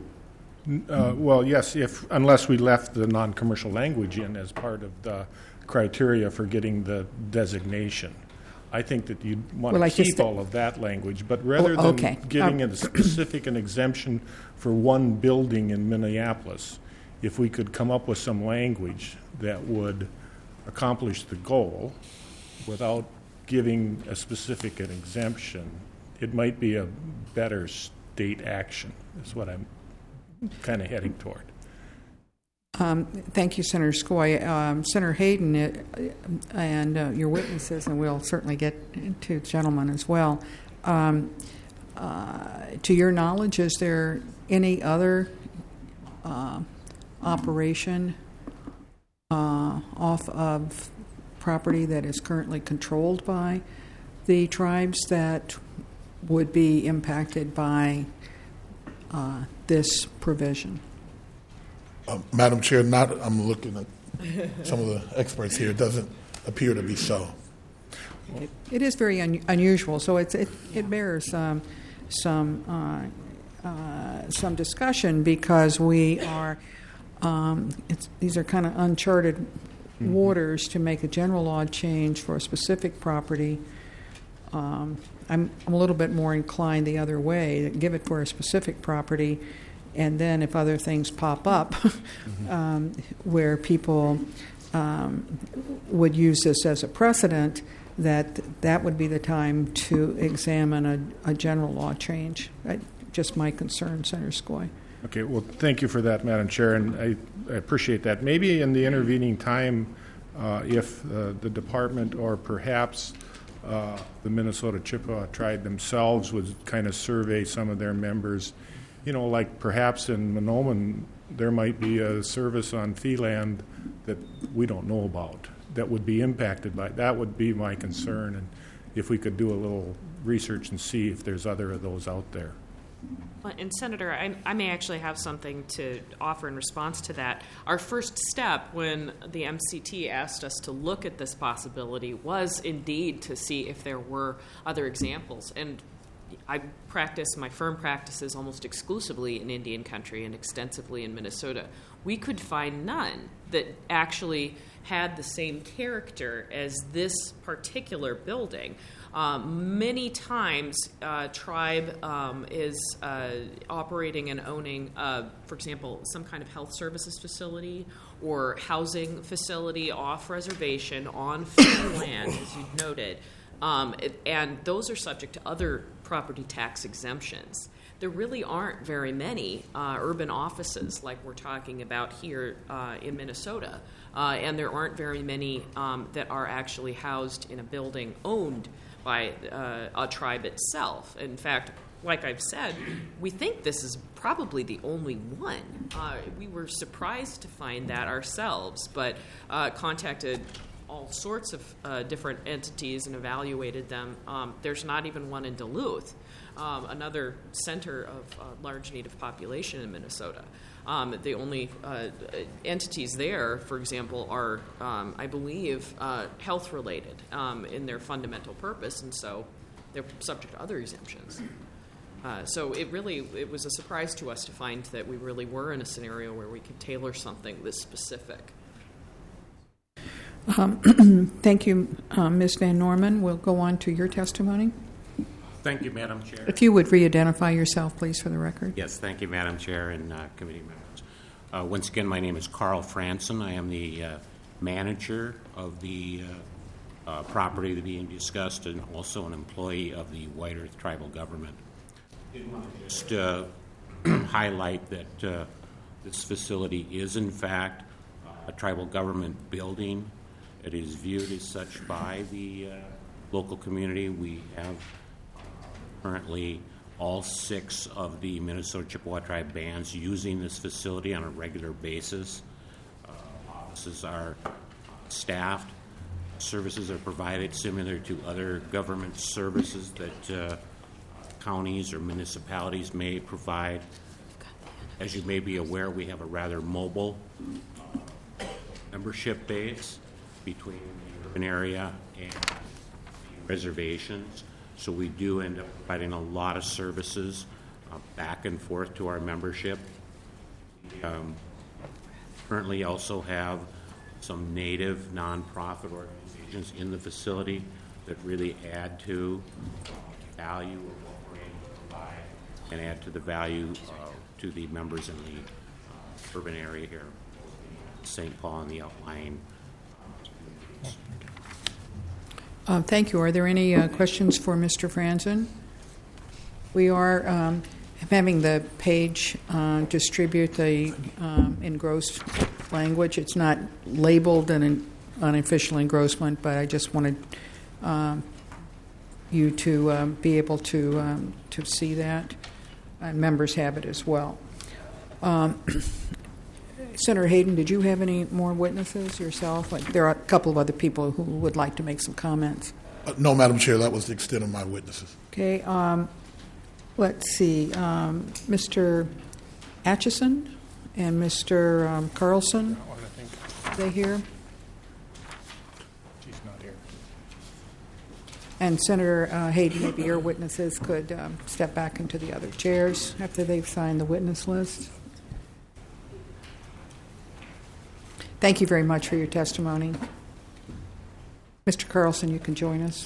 S11: Uh, well, yes, if unless we left the non-commercial language in as part of the criteria for getting the designation. I think that you'd want
S1: well,
S11: to keep all of that language, but rather
S1: oh, okay.
S11: than giving
S1: um,
S11: it a specific an exemption for one building in Minneapolis, if we could come up with some language that would accomplish the goal without giving a specific an exemption, it might be a better state action, is what I'm kind of heading toward.
S1: Um, thank you, Senator Skoye. Um, Senator Hayden uh, and uh, your witnesses, and we'll certainly get to gentlemen as well. Um, uh, to your knowledge, is there any other uh, operation uh, off of property that is currently controlled by the tribes that would be impacted by uh, this provision?
S7: Uh, Madam Chair, not, I'm looking at some of the experts here. It doesn't appear to be so.
S1: It, it is very un, unusual, so it's, it, it bears um, some uh, uh, some discussion because we are um, it's, these are kind of uncharted mm-hmm. waters to make a general law change for a specific property. Um, I'm, I'm a little bit more inclined the other way, give it for a specific property, and then if other things pop up mm-hmm. um, where people um, would use this as a precedent, that that would be the time to examine a, a general law change. I, just my concern, Senator Skoye.
S11: Okay, well, thank you for that, Madam Chair, and I, I appreciate that. Maybe in the intervening time, uh, if uh, the department or perhaps uh, the Minnesota Chippewa tribe themselves would kind of survey some of their members, you know, like perhaps in Mahnomen, there might be a service on fee land that we don't know about that would be impacted by. That would be my concern, and if we could do a little research and see if there's other of those out there.
S9: And Senator, I, I may actually have something to offer in response to that. Our first step when the M C T asked us to look at this possibility was indeed to see if there were other examples. And I practice, my firm practices almost exclusively in Indian country and extensively in Minnesota. We could find none that actually had the same character as this particular building. Um, many times, uh, tribe um, is uh, operating and owning, uh, for example, some kind of health services facility or housing facility off reservation on fee land, as you noted. Um, it, and those are subject to other property tax exemptions. There really aren't very many uh, urban offices like we're talking about here uh, in Minnesota, uh, and there aren't very many um, that are actually housed in a building owned by uh, a tribe itself. In fact, like I've said, we think this is probably the only one. Uh, we were surprised to find that ourselves, but uh, contacted all sorts of uh, different entities and evaluated them. Um, there's not even one in Duluth, um, another center of uh, large Native population in Minnesota. Um, the only uh, entities there, for example, are, um, I believe, uh, health-related um, in their fundamental purpose, and so they're subject to other exemptions. Uh, so it really, it was a surprise to us to find that we really were in a scenario where we could tailor something this specific.
S1: Um, thank you, uh, Miz Van Norman. We'll go on to your testimony.
S10: Thank you, Madam Chair.
S1: If you would re-identify yourself, please, for the record.
S10: Yes, thank you, Madam Chair and uh, committee members. Uh, once again, my name is Carl Franson. I am the uh, manager of the uh, uh, property being discussed and also an employee of the White Earth Tribal Government. I did want to just uh, highlight that uh, this facility is, in fact, a tribal government building. It is viewed as such by the uh, local community. We have currently all six of the Minnesota Chippewa Tribe bands using this facility on a regular basis. Uh, offices are staffed. Services are provided similar to other government services that uh, counties or municipalities may provide. As you may be aware, we have a rather mobile uh, membership base between the urban area and the reservations. So we do end up providing a lot of services uh, back and forth to our membership. We um, currently also have some Native nonprofit organizations in the facility that really add to uh, the value of what we're able to provide and add to the value uh, to the members in the uh, urban area here, Saint Paul and the outlying.
S1: Uh, thank you. Are there any uh, questions for Mister Franson? We are um, having the page uh, distribute the um, engrossed language. It's not labeled an unofficial engrossment, but I just wanted um, you to uh, be able to um, to see that, and members have it as well. Um, Senator Hayden, did you have any more witnesses yourself? Like, there are a couple of other people who would like to make some comments.
S7: Uh, no, Madam Chair, that was the extent of my witnesses.
S1: Okay. Um, let's see. Um, Mister Atchison and Mister Um, Carlson. Are they here?
S11: She's not here.
S1: And Senator uh, Hayden, maybe your witnesses could um, step back into the other chairs after they've signed the witness list. Thank you very much for your testimony. Mister Carlson, you can join us.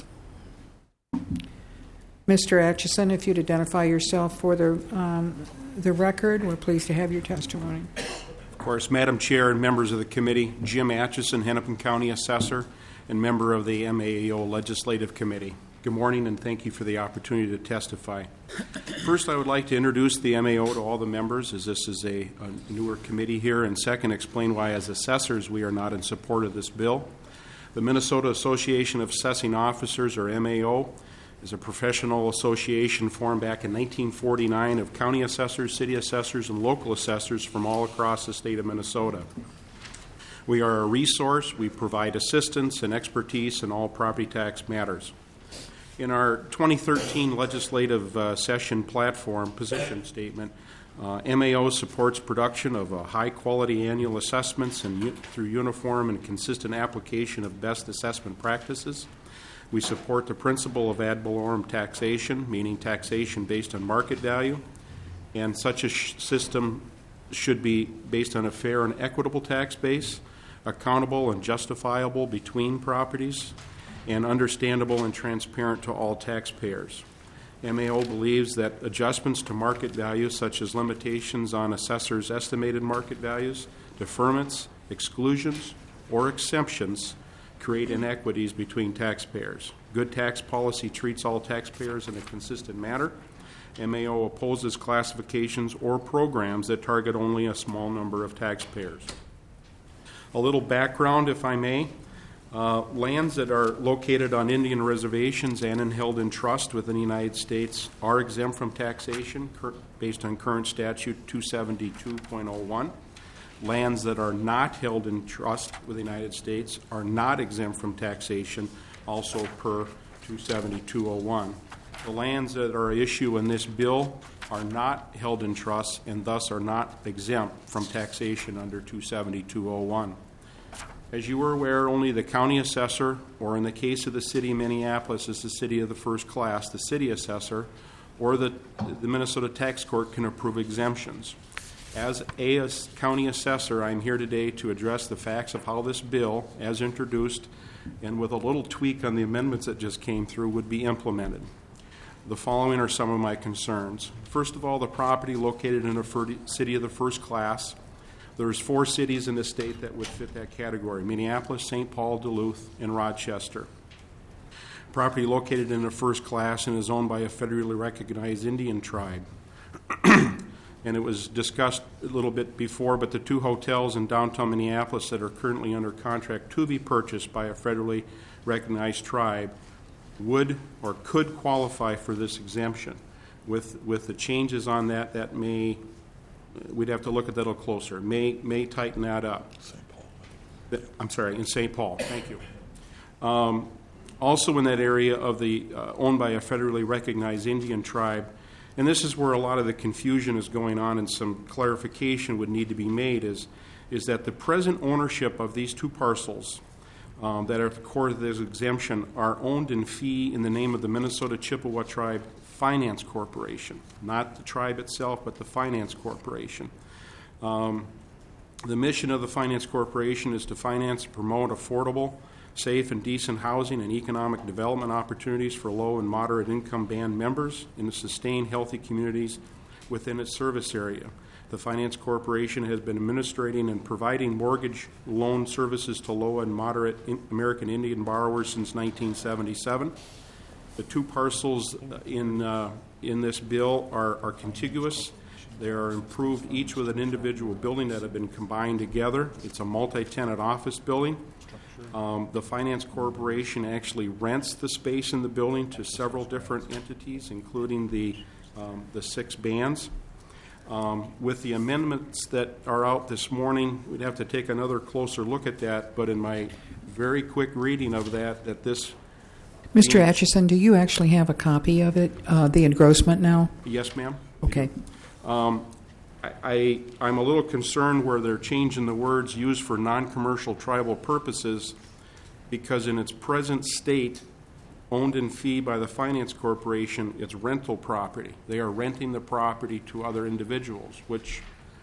S1: Mister Atchison, if you'd identify yourself for the, um, the record, we're pleased to have your testimony.
S12: Of course, Madam Chair and members of the committee, Jim Atchison, Hennepin County Assessor, and member of the M A A O Legislative Committee. Good morning, and thank you for the opportunity to testify. First, I would like to introduce the M A O to all the members, as this is a, a newer committee here, and second, explain why, as assessors, we are not in support of this bill. The Minnesota Association of Assessing Officers, or M A O, is a professional association formed back in nineteen forty-nine of county assessors, city assessors, and local assessors from all across the state of Minnesota. We are a resource. We provide assistance and expertise in all property tax matters. In our twenty thirteen legislative uh, session platform position statement, uh, M A O supports production of uh, high-quality annual assessments and u- through uniform and consistent application of best assessment practices. We support the principle of ad valorem taxation, meaning taxation based on market value, and such a sh- system should be based on a fair and equitable tax base, accountable and justifiable between properties, and understandable and transparent to all taxpayers. M A O believes that adjustments to market values, such as limitations on assessors' estimated market values, deferments, exclusions, or exemptions, create inequities between taxpayers. Good tax policy treats all taxpayers in a consistent manner. M A O opposes classifications or programs that target only a small number of taxpayers. A little background, if I may. Uh, lands that are located on Indian reservations and in held in trust within the United States are exempt from taxation cur- based on current statute two seventy-two point oh one. Lands that are not held in trust with the United States are not exempt from taxation, also per two seventy-two oh one. The lands that are at issue in this bill are not held in trust and thus are not exempt from taxation under two seventy-two oh one. As you are aware, only the county assessor, or in the case of the city of Minneapolis, is the city of the first class, the city assessor, or the, the Minnesota Tax Court can approve exemptions. As a county assessor, I'm here today to address the facts of how this bill, as introduced, and with a little tweak on the amendments that just came through, would be implemented. The following are some of my concerns. First of all, the property located in a city of the first class. There's four cities in the state that would fit that category: Minneapolis, Saint Paul, Duluth, and Rochester. Property located in the first class and is owned by a federally recognized Indian tribe. And it was discussed a little bit before, but the two hotels in downtown Minneapolis that are currently under contract to be purchased by a federally recognized tribe would or could qualify for this exemption. With with the changes on that, that may, we'd have to look at that a little closer, may may tighten that up. Saint Paul. I'm sorry, in Saint Paul, thank you. Um, also in that area of the, uh, owned by a federally recognized Indian tribe, and this is where a lot of the confusion is going on and some clarification would need to be made, is, is that the present ownership of these two parcels um, that are at the core of this exemption are owned in fee in the name of the Minnesota Chippewa Tribe Finance Corporation, not the tribe itself, but the Finance Corporation. Um, the mission of the Finance Corporation is to finance and promote affordable, safe, and decent housing and economic development opportunities for low and moderate income band members and to sustain healthy communities within its service area. The Finance Corporation has been administrating and providing mortgage loan services to low and moderate in American Indian borrowers since nineteen seventy-seven. The two parcels in uh, in this bill are, are contiguous. They are improved each with an individual building that have been combined together. It's a multi-tenant office building. Um, the Finance Corporation actually rents the space in the building to several different entities, including the um, the six bands. Um, with the amendments that are out this morning, we'd have to take another closer look at that, but in my very quick reading of that, that this...
S1: Mister Atchison, do you actually have a copy of it, uh, the engrossment now?
S12: Yes, ma'am.
S1: Okay.
S12: Um, I, I, I'm a little concerned where they're changing the words used for non-commercial tribal purposes, because in its present state, owned in fee by the Finance Corporation, it's rental property. They are renting the property to other individuals, which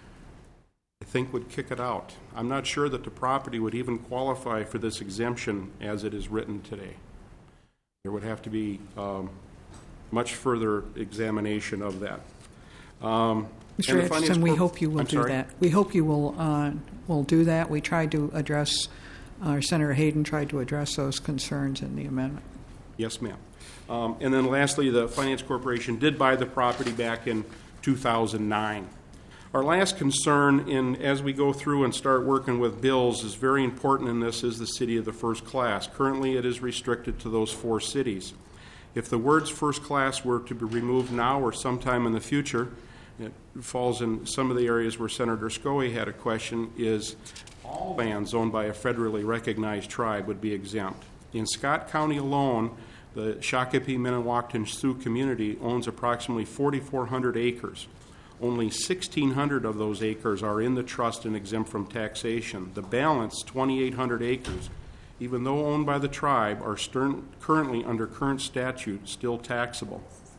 S12: I think would kick it out. I'm not sure that the property would even qualify for this exemption as it is written today. There would have to be um, much further examination of that. Um,
S1: Mister Atchison, we
S12: Corp-
S1: hope you will
S12: I'm
S1: do
S12: sorry?
S1: that. We hope you will uh, will do that. We tried to address, uh, Senator Hayden tried to address those concerns in the amendment.
S12: Yes, ma'am. Um, and then lastly, the Finance Corporation did buy the property back in two thousand nine. Our last concern, in as we go through and start working with bills, is very important in this, is the city of the first class. Currently, it is restricted to those four cities. If the words first class were to be removed now or sometime in the future, it falls in some of the areas where Senator Scoey had a question, is all lands owned by a federally recognized tribe would be exempt. In Scott County alone, the Shakopee Minnewacan Sioux community owns approximately forty-four hundred acres. Only sixteen hundred of those acres are in the trust and exempt from taxation. The balance, twenty-eight hundred acres, even though owned by the tribe, are stern, currently under current statute still taxable.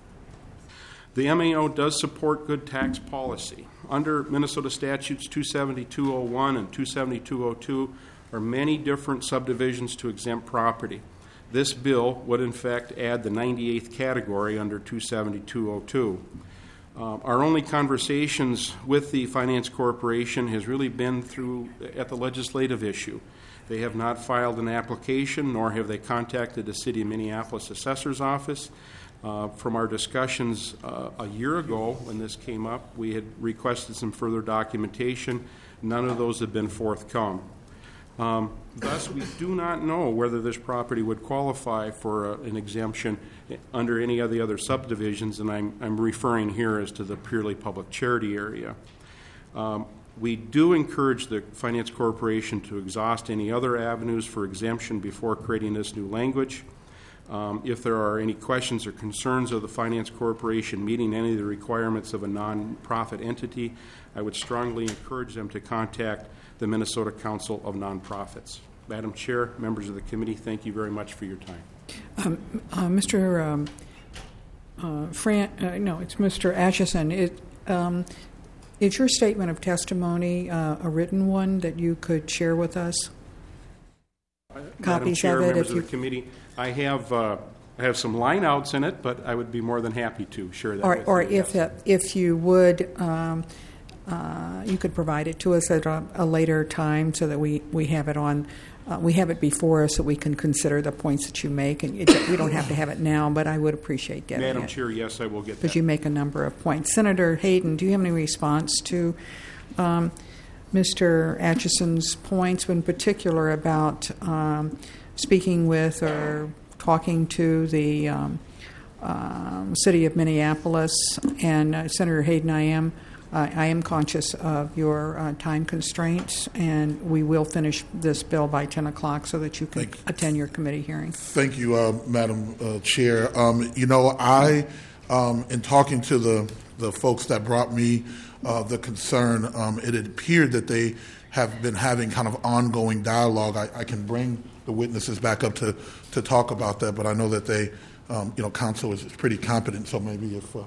S12: The M A O does support good tax policy. Under Minnesota statutes two seventy-two oh one and two seventy-two oh two are many different subdivisions to exempt property. This bill would in fact add the ninety-eighth category under two seventy-two oh two. Uh, our only conversations with the Finance Corporation has really been through at the legislative issue. They have not filed an application, nor have they contacted the City of Minneapolis Assessor's Office. Uh, from our discussions uh, a year ago when this came up, we had requested some further documentation. None of those have been forthcome. Um, thus, we do not know whether this property would qualify for uh, an exemption under any of the other subdivisions, and I'm, I'm referring here as to the purely public charity area. Um, we do encourage the Finance Corporation to exhaust any other avenues for exemption before creating this new language. Um, if there are any questions or concerns of the Finance Corporation meeting any of the requirements of a nonprofit entity, I would strongly encourage them to contact the Minnesota Council of Nonprofits. Madam Chair, members of the committee, thank you very much for your time.
S1: Um, uh, Mister Um, uh, Fran, uh, no, it's Mister Atchison. It, um, is your statement of testimony uh, a written one that you could share with us? Copies
S12: Madam Chair,
S1: of it,
S12: members
S1: if
S12: of
S1: you
S12: the committee, I have uh, I have some lineouts in it, but I would be more than happy to share that
S1: or,
S12: with
S1: or
S12: you.
S1: if
S12: yes.
S1: uh, if you would, um, uh, you could provide it to us at a, a later time so that we, we have it on. Uh, we have it before us so we can consider the points that you make, and it, we don't have to have it now. But I would appreciate getting
S12: Madam
S1: it.
S12: Chair, yes, I will get that.
S1: Because you make a number of points. Senator Hayden, do you have any response to um, Mister Atchison's points, in particular about um, speaking with or talking to the um, um, city of Minneapolis? And uh, Senator Hayden, I am uh, I am conscious of your uh, time constraints, and we will finish this bill by ten o'clock so that you can
S7: Thank you.
S1: attend your committee hearing.
S7: Thank you, uh, Madam uh, Chair. Um, you know, I, um, in talking to the, the folks that brought me uh, the concern, um, it had appeared that they have been having kind of ongoing dialogue. I, I can bring the witnesses back up to, to talk about that, but I know that they, um, you know, counsel is, is pretty competent, so maybe if... Uh,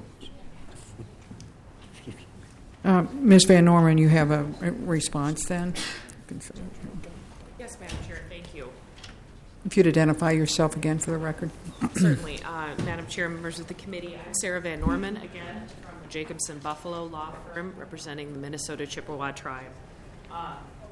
S1: Uh, Miz Van Norman, you have a response then?
S9: Yes, Madam Chair, thank you.
S1: If you'd identify yourself again for the record.
S9: Certainly. Uh, Madam Chair, members of the committee, I'm Sarah Van Norman, again, from the Jacobson Buffalo Law Firm, representing the Minnesota Chippewa Tribe. Uh,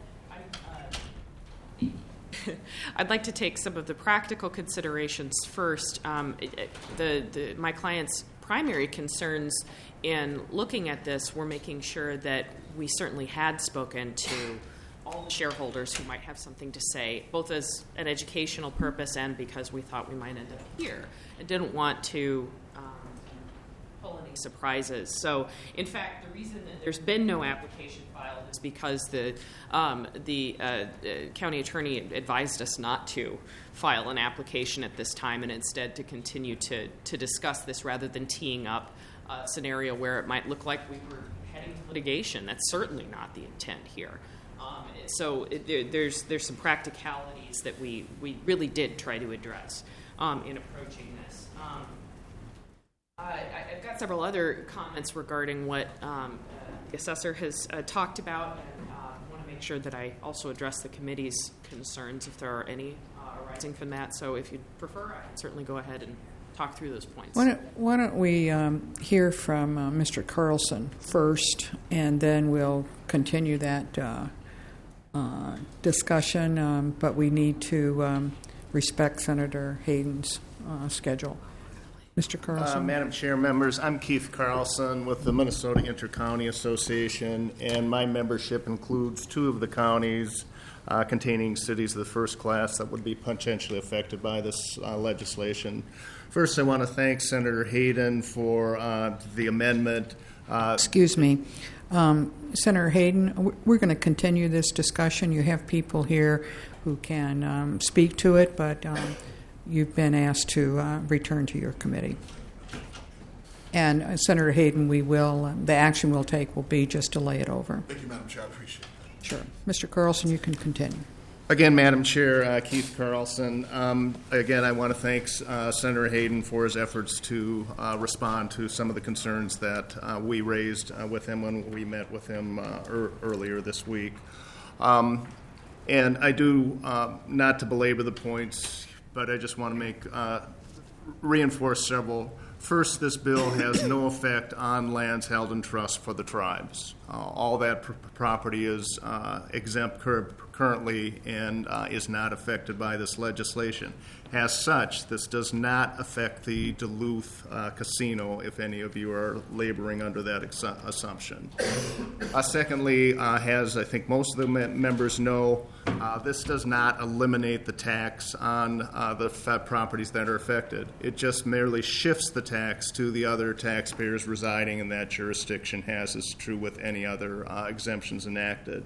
S9: I, uh, I'd like to take some of the practical considerations first. Um, it, it, the, the, my client's primary concerns in looking at this were making sure that we certainly had spoken to all the shareholders who might have something to say, both as an educational purpose and because we thought we might end up here, and didn't want to um, pull any surprises. So, in fact, the reason that there's been no application filed is because the um, the uh, uh, county attorney advised us not to file an application at this time, and instead to continue to to discuss this rather than teeing up a scenario where it might look like we were heading to litigation. That's certainly not the intent here. Um, so it, there, there's there's some practicalities that we, we really did try to address um, in approaching this. Um, I, I've got several other comments regarding what um, uh, the assessor has uh, talked about, and uh, want to make sure that I also address the committee's concerns if there are any uh, arising from that. So if you'd prefer, I can certainly go ahead and talk through those points.
S1: Why don't, why don't we um, hear from uh, Mister Carlson first, and then we'll continue that uh, uh, discussion, um, but we need to um, respect Senator Hayden's uh, schedule. Mister Carlson.
S13: Uh, Madam Chair, members, I'm Keith Carlson with the Minnesota Intercounty Association, and my membership includes two of the counties uh, containing cities of the first class that would be potentially affected by this uh, legislation. First, I want to thank Senator Hayden for uh, the amendment. Uh,
S1: Excuse me. Um, Senator Hayden, we're going to continue this discussion. You have people here who can um, speak to it, but um, you've been asked to uh, return to your committee. And uh, Senator Hayden, we will, uh, the action we'll take will be just to lay it over.
S7: Thank you, Madam Chair. I appreciate it.
S1: Sure. Mister Carlson, you can continue.
S13: Again, Madam Chair, uh, Keith Carlson. Um, again, I want to thank uh, Senator Hayden for his efforts to uh, respond to some of the concerns that uh, we raised uh, with him when we met with him uh, er- earlier this week. Um, and I do, uh, not to belabor the points, but I just want to make uh, reinforce several. First, this bill has no effect on lands held in trust for the tribes. Uh, all that pr- property is uh, exempt cur- currently and uh, is not affected by this legislation. As such, this does not affect the Duluth uh, casino, if any of you are laboring under that ex- assumption. Uh, secondly, uh, as I think most of the me- members know, uh, this does not eliminate the tax on uh, the f- properties that are affected. It just merely shifts the tax to the other taxpayers residing in that jurisdiction, as is true with any other uh, exemptions enacted.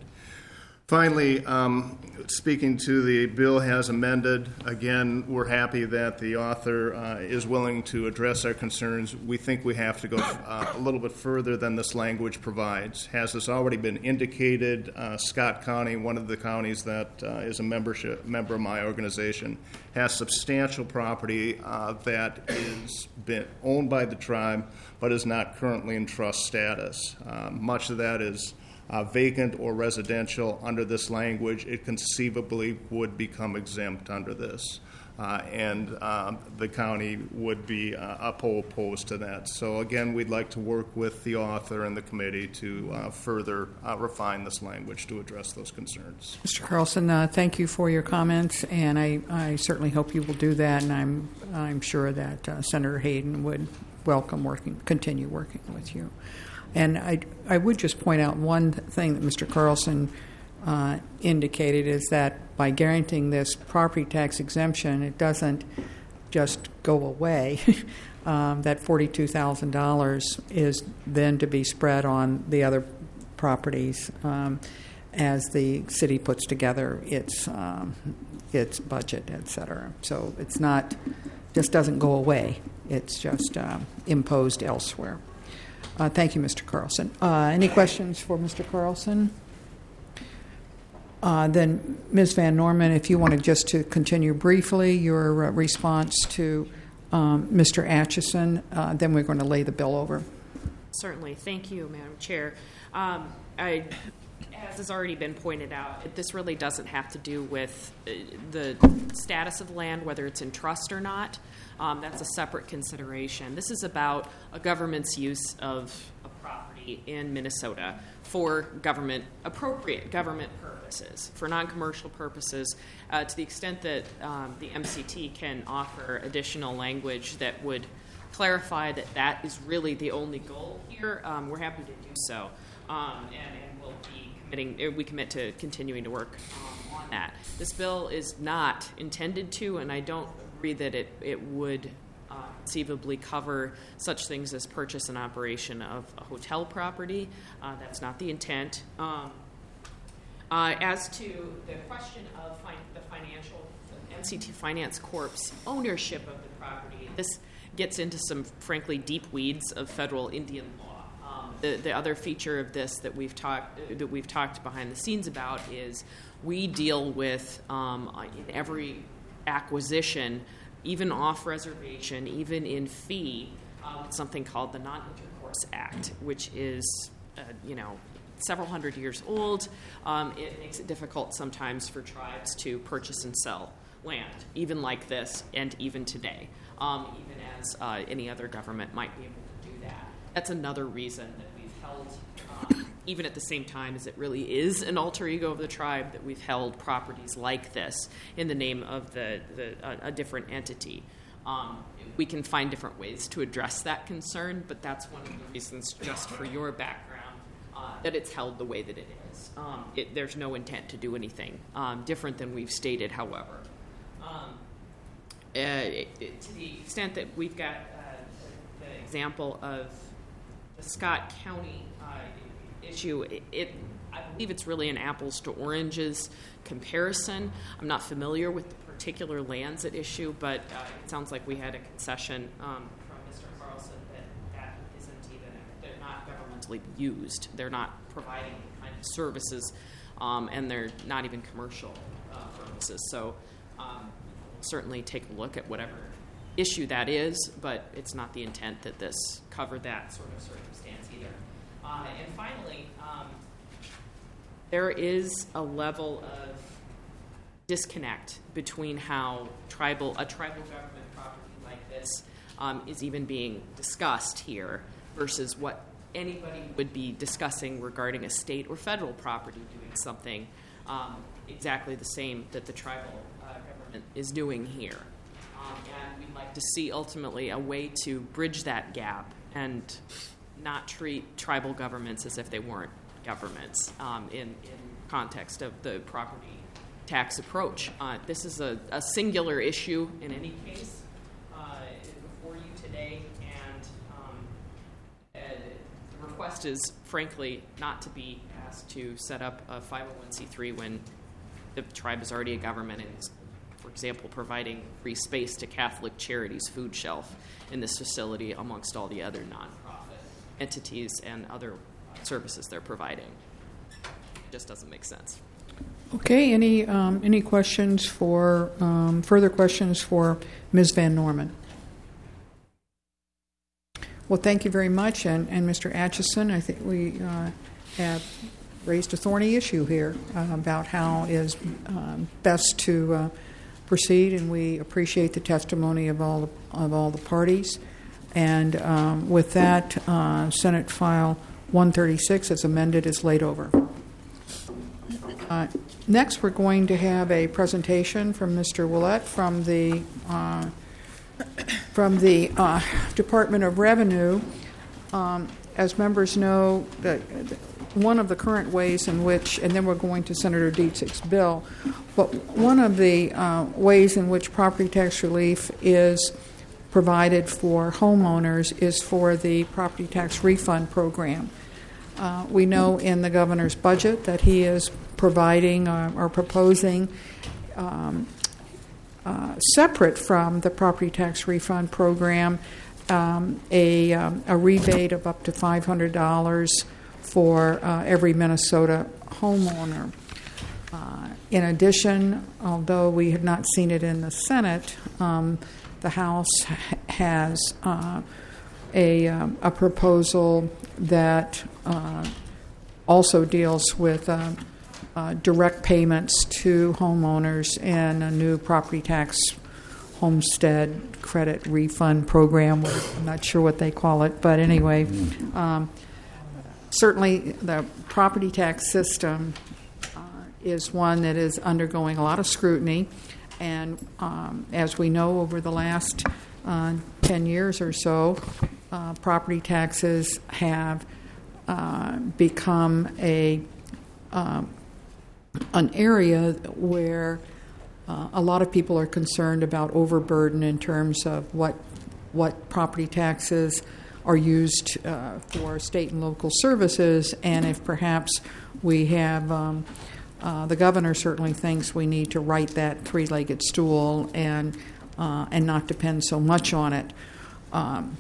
S13: Finally, um, speaking to the bill as amended, again, we're happy that the author uh, is willing to address our concerns. We think we have to go uh, a little bit further than this language provides. Has this already been indicated? Uh, Scott County, one of the counties that uh, is a membership member of my organization, has substantial property uh, that is been owned by the tribe but is not currently in trust status. Uh, much of that is Uh, vacant or residential. Under this language, it conceivably would become exempt under this, uh, and uh, the county would be uh, opposed to that. So again, we'd like to work with the author and the committee to uh, further uh, refine this language to address those concerns.
S1: Mister Carlson, uh, thank you for your comments, and I, I certainly hope you will do that, and I'm, I'm sure that uh, Senator Hayden would welcome working, continue working with you. And I, I would just point out one thing that Mister Carlson uh, indicated is that by guaranteeing this property tax exemption, it doesn't just go away. um, that forty-two thousand dollars is then to be spread on the other properties um, as the city puts together its um, its budget, et cetera. So it's not, just doesn't go away. It's just uh, imposed elsewhere. Uh, thank you, Mister Carlson. Uh, any questions for Mister Carlson? Uh, then, Miz Van Norman, if you wanted just to continue briefly your uh, response to um, Mister Atchison, uh, then we're going to lay the bill over.
S9: Certainly. Thank you, Madam Chair. Um, I, as has already been pointed out, it, this really doesn't have to do with uh, the status of land, whether it's in trust or not. Um, that's a separate consideration. This is about a government's use of a property in Minnesota for government, appropriate government purposes, for non-commercial purposes, uh, to the extent that um, the M C T can offer additional language that would clarify that that is really the only goal here. Um, we're happy to do so, um, and, and we'll be committing, we commit to continuing to work um, on that. This bill is not intended to, and I don't agree that it, it would uh, conceivably cover such things as purchase and operation of a hotel property. Uh, that's not the intent. Um, uh, as to the question of fin- the financial, the N C T Finance Corp's ownership of the property, this gets into some, frankly, deep weeds of federal Indian law. Um, the, the other feature of this that we've talked that we've talked behind the scenes about is we deal with um, in every acquisition, even off reservation, even in fee, um, something called the Non-Intercourse Act, which is uh, you know several hundred years old. Um, it makes it difficult sometimes for tribes to purchase and sell land, even like this, and even today, um, even as uh, any other government might be able to do that. That's another reason that we've held, um, even at the same time as it really is an alter ego of the tribe, that we've held properties like this in the name of the, the uh, a different entity. Um, we can find different ways to address that concern, but that's one of the reasons, just for your background, uh, that it's held the way that it is. Um, it, there's no intent to do anything um, different than we've stated, however. Um, uh, it, it, to the extent that we've got uh, the, the example of the Scott County uh, issue, it, it I believe it's really an apples to oranges comparison. I'm not familiar with the particular lands at issue, but uh, it sounds like we had a concession um, from Mister Carlson that that isn't even, they're not governmentally used. They're not providing the kind of services, um, and they're not even commercial uh, purposes. So um, certainly take a look at whatever issue that is, but it's not the intent that this cover that sort of circumstance either. Uh, and finally, um, there is a level of disconnect between how tribal a tribal government property like this um, is even being discussed here versus what anybody would be discussing regarding a state or federal property doing something um, exactly the same that the tribal uh, government is doing here. Um, and we'd like to see ultimately a way to bridge that gap and not treat tribal governments as if they weren't governments um, in, in context of the property tax approach. Uh, this is a, a singular issue in any case uh, before you today, and um, uh, the request is, frankly, not to be asked to set up a five oh one c three when the tribe is already a government and is, for example, providing free space to Catholic Charities Food Shelf in this facility amongst all the other nonprofit entities and other services they're providing. It just doesn't make sense.
S1: Okay, any um, any questions for, um, further questions for Miz Van Norman? Well, thank you very much, and, and Mister Atchison, I think we uh, have raised a thorny issue here uh, about how is um, best to uh, proceed, and we appreciate the testimony of all the, of all the parties. And um, with that, uh, Senate File one thirty-six, as amended, is laid over. Uh, next, we're going to have a presentation from Mister Willett from the uh, from the uh, Department of Revenue. Um, as members know, that one of the current ways in which, and then we're going to Senator Dietzig's bill, but one of the uh, ways in which property tax relief is provided for homeowners is for the property tax refund program. Uh, we know in the governor's budget that he is providing uh, or proposing um, uh, separate from the property tax refund program um, a, um, a rebate of up to five hundred dollars for uh, every Minnesota homeowner. Uh, in addition, although we have not seen it in the Senate, um, the House has uh, a, um, a proposal that uh, also deals with uh, uh, direct payments to homeowners and a new property tax homestead credit refund program. I'm not sure what they call it, but anyway, um, certainly the property tax system uh, is one that is undergoing a lot of scrutiny. And um, as we know, over the last uh, ten years or so, uh, property taxes have uh, become a uh, an area where uh, a lot of people are concerned about overburden in terms of what what property taxes are used uh, for state and local services, and if perhaps we have, um, uh, the governor certainly thinks we need to right that three-legged stool and uh, and not depend so much on it. Um,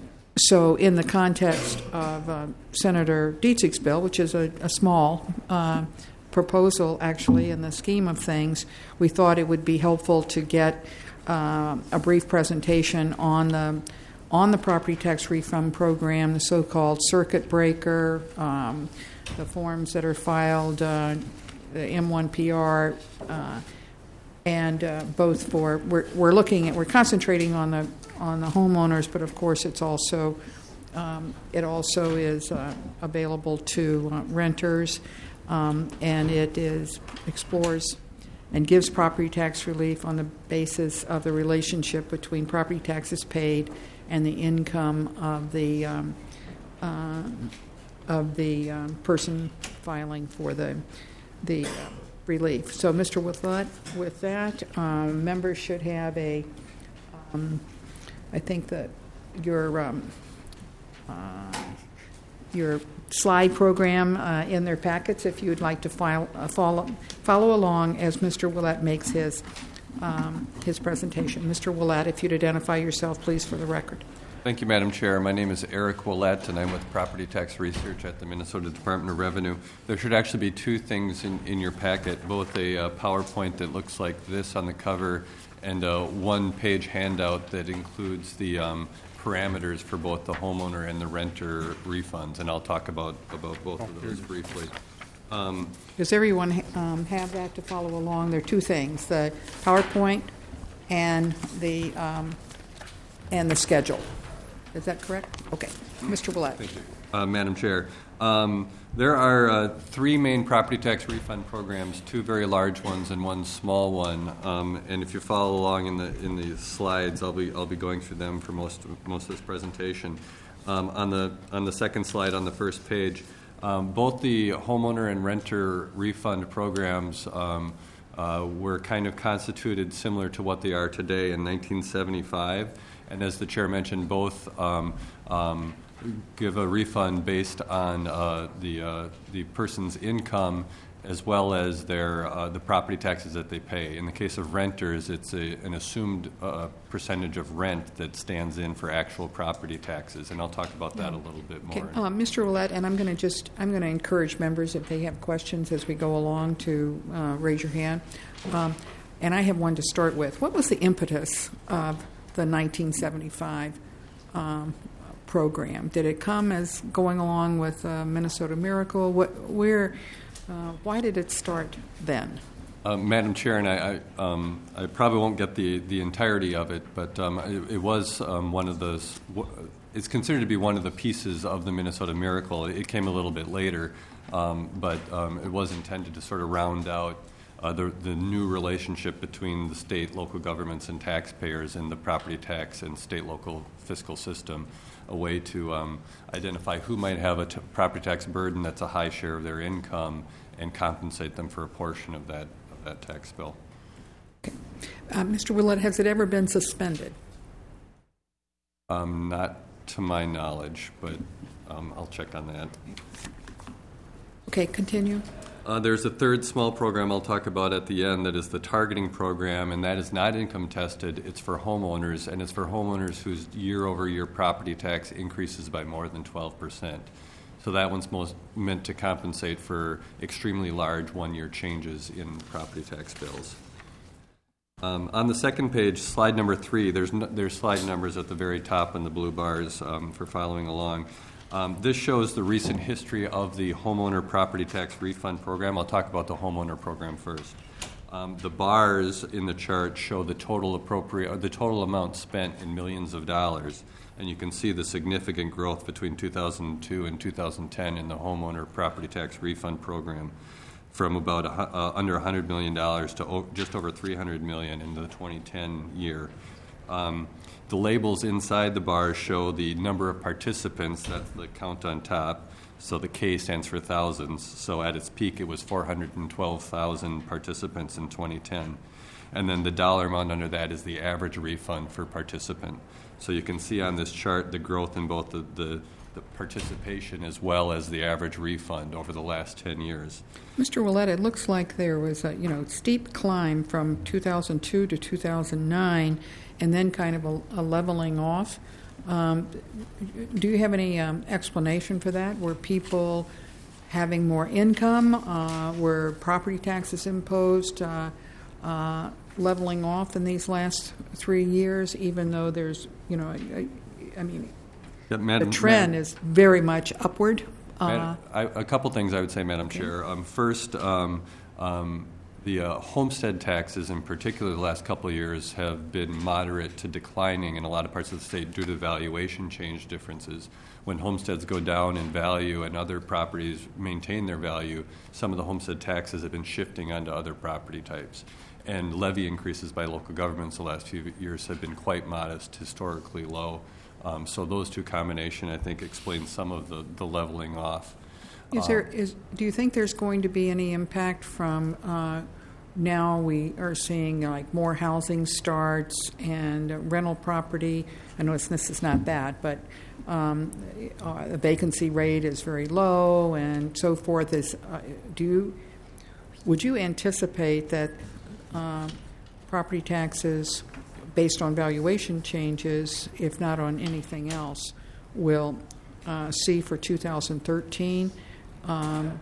S1: so in the context of uh, Senator Dietzig's bill, which is a, a small uh, proposal actually in the scheme of things, we thought it would be helpful to get uh, a brief presentation on the on the property tax refund program, the so-called circuit breaker, um, the forms that are filed, uh, the M one P R, uh, and uh, both for we're, we're looking at we're concentrating on the on the homeowners, but of course it's also um, it also is uh, available to uh, renters, um, and it is explores and gives property tax relief on the basis of the relationship between property taxes paid and the income of the um, uh, of the um, person filing for the the uh, relief. So, Mister Willett, with that, um, members should have a. Um, I think that your um, uh, your slide program uh, in their packets, if you would like to file, uh, follow follow along as Mister Willett makes his. Um, his presentation. Mister Willett, if you'd identify yourself, please, for the record.
S14: Thank you, Madam Chair. My name is Eric Willett, and I'm with Property Tax Research at the Minnesota Department of Revenue. There should actually be two things in, in your packet, both a uh, PowerPoint that looks like this on the cover and a one-page handout that includes the um, parameters for both the homeowner and the renter refunds, and I'll talk about, about both of those briefly. Um,
S1: Does everyone um, have that to follow along? There are two things: the PowerPoint and the um, and the schedule. Is that correct? Okay, Mister Willett.
S14: Thank you, uh, Madam Chair. Um, there are uh, three main property tax refund programs: two very large ones and one small one. Um, and if you follow along in the in the slides, I'll be I'll be going through them for most of, most of this presentation. Um, on the on the second slide on the first page. Um, both the homeowner and renter refund programs um, uh, were kind of constituted similar to what they are today in nineteen seventy-five. And as the chair mentioned, both um, um, give a refund based on uh, the uh, the person's income as well as their uh, the property taxes that they pay. In the case of renters, it's a, an assumed uh, percentage of rent that stands in for actual property taxes, and I'll talk about that a little bit more.
S1: Okay. Uh, Mister Willett, and I'm going to just I'm going to encourage members, if they have questions as we go along, to uh, raise your hand. Um, and I have one to start with. What was the impetus of the nineteen seventy-five um, program? Did it come as going along with uh, Minnesota Miracle? What, where? Uh, why did it start then?
S14: Uh, Madam Chair, and I, I, um, I probably won't get the, the entirety of it, but um, it, it was um, one of those. It's considered to be one of the pieces of the Minnesota Miracle. It came a little bit later, um, but um, it was intended to sort of round out uh, the, the new relationship between the state, local governments, and taxpayers, and the property tax and state, local fiscal system. A way to um, identify who might have a t- property tax burden that's a high share of their income and compensate them for a portion of that of that tax bill.
S1: Okay. Uh, Mister Willett, has it ever been suspended?
S14: Um, not to my knowledge, but um, I'll check on that.
S1: Okay, continue.
S14: Uh, there's a third small program I'll talk about at the end that is the targeting program, and that is not income tested. It's for homeowners, and it's for homeowners whose year-over-year property tax increases by more than twelve percent. So that one's most meant to compensate for extremely large one-year changes in property tax bills. Um, on the second page, slide number three, there's, no, there's slide numbers at the very top in the blue bars um, for following along. Um, this shows the recent history of the homeowner property tax refund program. I'll talk about the homeowner program first. Um, the bars in the chart show the total appropriate, or the total amount spent in millions of dollars, and you can see the significant growth between two thousand two and two thousand ten in the homeowner property tax refund program, from about uh, under one hundred million dollars to o- just over three hundred million dollars in the twenty ten year. Um, The labels inside the bars show the number of participants, that's the count on top. So the K stands for thousands. So at its peak, it was four hundred twelve thousand participants in twenty ten. and then the dollar amount under that is the average refund for participant. So you can see on this chart the growth in both the, the, the participation as well as the average refund over the last ten years.
S1: Mister Willett, it looks like there was a you know steep climb from two thousand two to two thousand nine, and then kind of a, a leveling off. Um, do you have any um, explanation for that? Were people having more income? Uh, were property taxes imposed uh, uh, leveling off in these last three years, even though there's, you know, I, I mean,
S14: yeah, Madam,
S1: the trend
S14: Madam,
S1: is very much upward? Uh,
S14: Madam, I, a couple things I would say, Madam okay. Chair. Um, first, um, um, the uh, homestead taxes in particular the last couple of years have been moderate to declining in a lot of parts of the state due to valuation change differences. When homesteads go down in value and other properties maintain their value, some of the homestead taxes have been shifting onto other property types. And levy increases by local governments the last few years have been quite modest, historically low. Um, so those two combination, I think, explain some of the, the leveling off.
S1: Is there is? Do you think there's going to be any impact from uh, now we are seeing like more housing starts and uh, rental property? I know it's, this is not bad, but um, uh, the vacancy rate is very low and so forth. Is uh, do you would you anticipate that uh, property taxes, based on valuation changes, if not on anything else, will uh, see for two thousand thirteen? Um,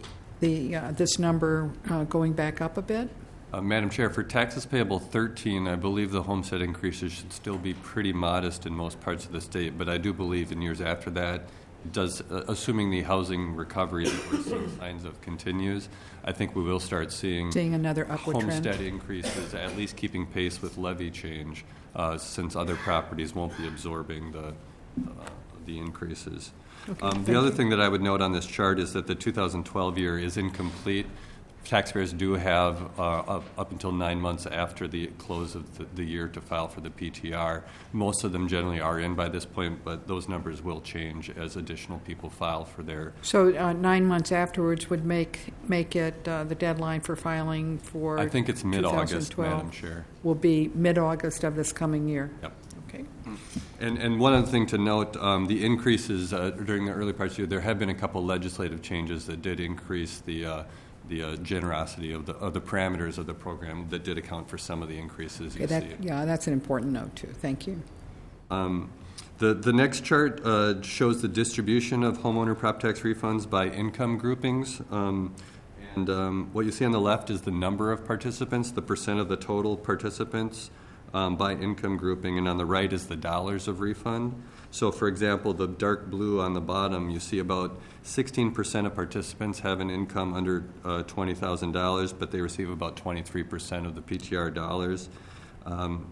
S1: the uh, this number uh, going back up a bit?
S14: Uh, Madam Chair, for taxes payable thirteen, I believe the homestead increases should still be pretty modest in most parts of the state, but I do believe in years after that, does uh, assuming the housing recovery that we're seeing signs of continues, I think we will start seeing,
S1: seeing another upward
S14: homestead
S1: trend.
S14: increases, at least keeping pace with levy change, uh, since other properties won't be absorbing the uh, the increases.
S1: Okay,
S14: um, the other thing that I would note on this chart is that the two thousand twelve year is incomplete. Taxpayers do have uh, up, up until nine months after the close of the, the year to file for the P T R. Most of them generally are in by this point, but those numbers will change as additional people file for their...
S1: So uh, nine months afterwards would make make it uh, the deadline for filing for
S14: I think it's mid-August, Madam Chair.
S1: Will be mid-August of this coming year.
S14: Yep.
S1: Okay.
S14: And, and one other thing to note, um, the increases uh, during the early parts of the year, there have been a couple legislative changes that did increase the uh, the uh, generosity of the, of the parameters of the program that did account for some of the increases.
S1: Okay,
S14: you
S1: that,
S14: see.
S1: yeah, that's an important note, too. Thank you.
S14: Um, the, the next chart uh, shows the distribution of homeowner prop tax refunds by income groupings. Um, and um, what you see on the left is the number of participants, the percent of the total participants um, by income grouping, and on the right is the dollars of refund. So, for example, the dark blue on the bottom, you see about sixteen percent of participants have an income under uh, twenty thousand dollars, but they receive about twenty-three percent of the P T R dollars. Um,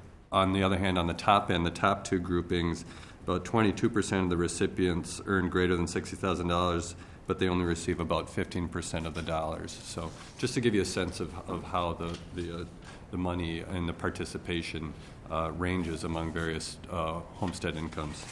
S14: on the other hand, on the top end, the top two groupings, about twenty-two percent of the recipients earn greater than sixty thousand dollars, but they only receive about fifteen percent of the dollars. So just to give you a sense of, of how the, the, uh, the money and the participation uh, ranges among various uh, homestead incomes.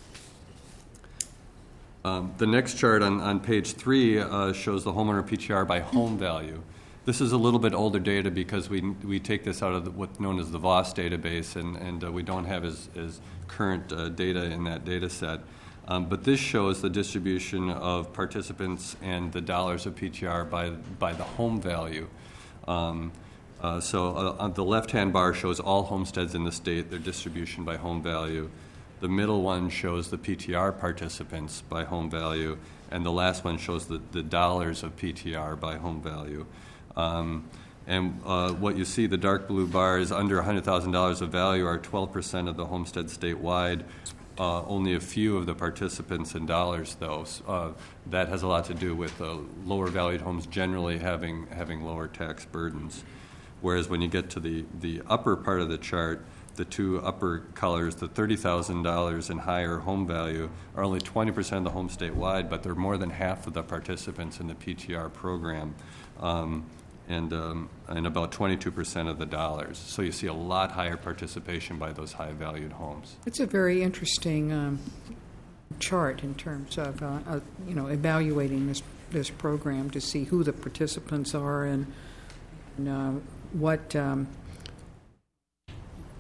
S14: Um, the next chart on, on page three uh, shows the homeowner P T R by home value. This is a little bit older data because we we take this out of the, what's known as the V O S database, and, and uh, we don't have as, as current uh, data in that data set. Um, but this shows the distribution of participants and the dollars of P T R by, by the home value. Um, uh, so uh, on the left-hand bar shows all homesteads in the state, their distribution by home value. The middle one shows the P T R participants by home value, and the last one shows the, the dollars of P T R by home value. Um, and uh, what you see, the dark blue bars under one hundred thousand dollars of value are twelve percent of the homesteads statewide. Uh, only a few of the participants in dollars, though. Uh, that has a lot to do with uh, lower valued homes generally having having lower tax burdens. Whereas when you get to the, the upper part of the chart, the two upper colors, the thirty thousand dollars and higher home value, are only twenty percent of the homes statewide, but they're more than half of the participants in the P T R program. Um, and um, and about twenty-two percent of the dollars. So you see a lot higher participation by those high-valued homes.
S1: It's a very interesting um, chart in terms of uh, uh, you know evaluating this this program to see who the participants are and, and uh, what um,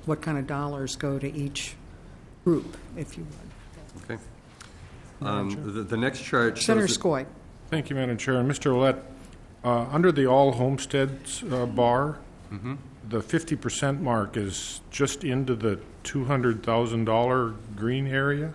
S1: what kind of dollars go to each group, if you would.
S14: Okay. Um, the, the next chart
S1: Senator
S14: shows
S1: Skoye.
S11: Thank you, Madam Chair. And Mister Ouellette, uh, under the all homesteads uh, bar,
S14: mm-hmm.
S11: the fifty percent mark is just into the two hundred thousand dollars green area.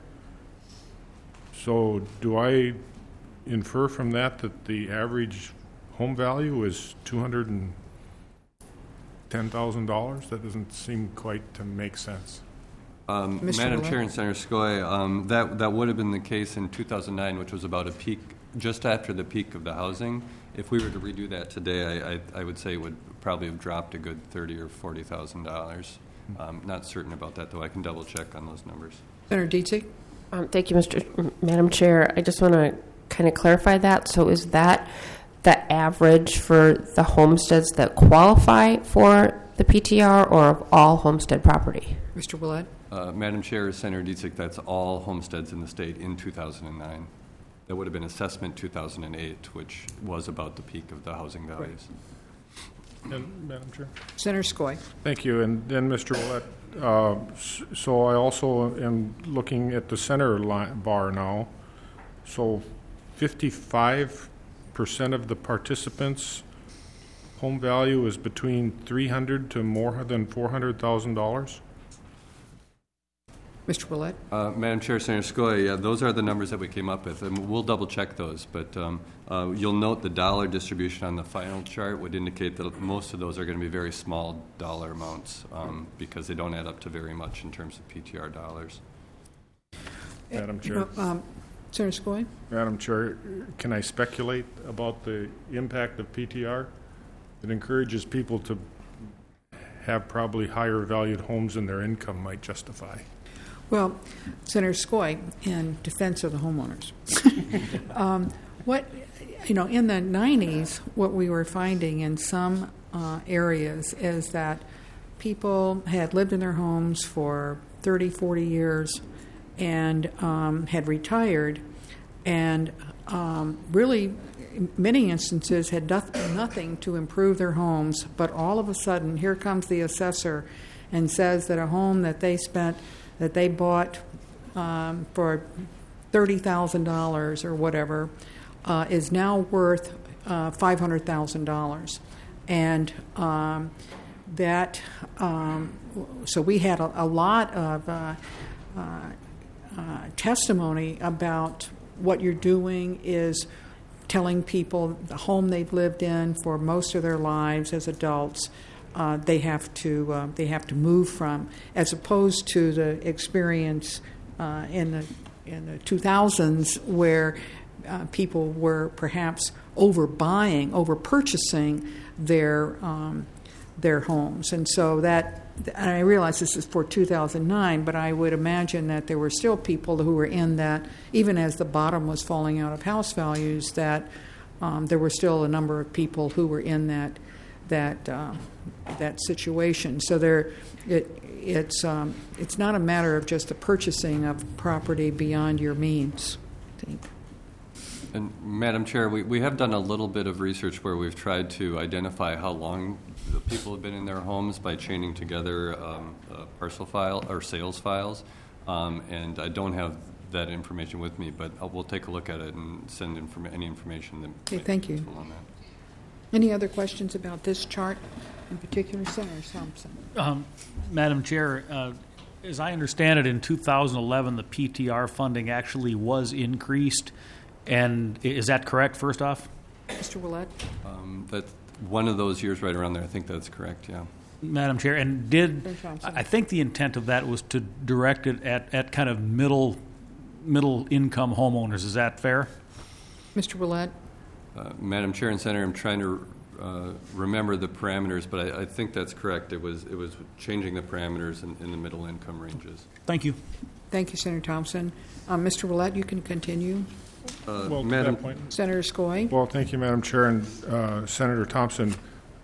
S11: So do I infer from that that the average home value is two hundred ten thousand dollars? That doesn't seem quite to make sense.
S14: Um,
S1: Mister
S14: Madam
S1: Ouellette?
S14: Chair and Senator Skoye, um, that, that would have been the case in two thousand nine, which was about a peak, just after the peak of the housing. If we were to redo that today, I, I, I would say it would probably have dropped a good thirty or forty thousand dollars. Um, not certain about that, though. I can double check on those numbers.
S1: Senator Dietzig.
S2: Um, thank you, Mister Madam Chair. I just want to kind of clarify that. So is that the average for the homesteads that qualify for the P T R, or of all homestead property?
S1: Mister Ouellette.
S14: Uh, Madam Chair, Senator Dietzig, that's all homesteads in the state in two thousand nine. That would have been assessment two thousand eight, which was about the peak of the housing values.
S11: And, Madam Chair?
S1: Senator Skoye.
S11: Thank you. And then, Mister Ouellette, uh, s- so I also am looking at the center line, bar now. So fifty-five percent of the participants' home value is between three hundred to more than four hundred thousand dollars.
S1: Mister Ouellette.
S14: Uh, Madam Chair, Senator Skoye, yeah, those are the numbers that we came up with, and we'll double check those. But um, uh, you'll note the dollar distribution on the final chart would indicate that most of those are going to be very small dollar amounts um, because they don't add up to very much in terms of P T R dollars.
S11: Madam Chair.
S1: Um, Senator Skoye.
S11: Madam Chair, can I speculate about the impact of P T R? It encourages people to have probably higher valued homes than their income might justify.
S1: Well, Senator Skoye, in defense of the homeowners, um, what you know, in the nineties, what we were finding in some uh, areas is that people had lived in their homes for thirty, forty years and um, had retired, and um, really, in many instances, had done nothing to improve their homes. But all of a sudden, here comes the assessor and says that a home that they spent that they bought um, for thirty thousand dollars or whatever uh, is now worth uh, five hundred thousand dollars. And um, that, um, so we had a, a lot of uh, uh, uh, testimony about what you're doing is telling people the home they've lived in for most of their lives as adults Uh, they have to uh, they have to move from, as opposed to the experience uh, in the in the two thousands where uh, people were perhaps overbuying, over purchasing their um, their homes, and so that. And I realize this is for two thousand nine, but I would imagine that there were still people who were in that, even as the bottom was falling out of house values, that um, there were still a number of people who were in that that uh, that situation. So there, it it's um, it's not a matter of just the purchasing of property beyond your means. I think.
S14: And Madam Chair, we, we have done a little bit of research where we've tried to identify how long the people have been in their homes by chaining together um, a parcel file or sales files. Um, and I don't have that information with me, but I'll, we'll take a look at it and send inform- any information that
S1: Okay, thank you.
S14: on that.
S1: Any other questions about this chart in particular? Senator Thompson.
S15: Um, Madam Chair, uh, as I understand it, in two thousand eleven, the P T R funding actually was increased. And is that correct, first off?
S1: Mister Ouellette?
S14: Um, that's one of those years right around there. I think that's correct, yeah.
S15: Madam Chair, and did, I think the intent of that was to direct it at, at kind of middle middle income homeowners. Is that fair?
S1: Mister Ouellette?
S14: Uh, Madam Chair and Senator, I'm trying to uh, remember the parameters, but I, I think that's correct. It was it was changing the parameters in, in the middle income ranges.
S15: Thank you.
S1: Thank you, Senator Thompson. Uh, Mister Ouellette, you can continue.
S14: Uh,
S11: well,
S14: Madam,
S11: to that point.
S1: Senator Skoye.
S11: Well, thank you, Madam Chair, and uh, Senator Thompson.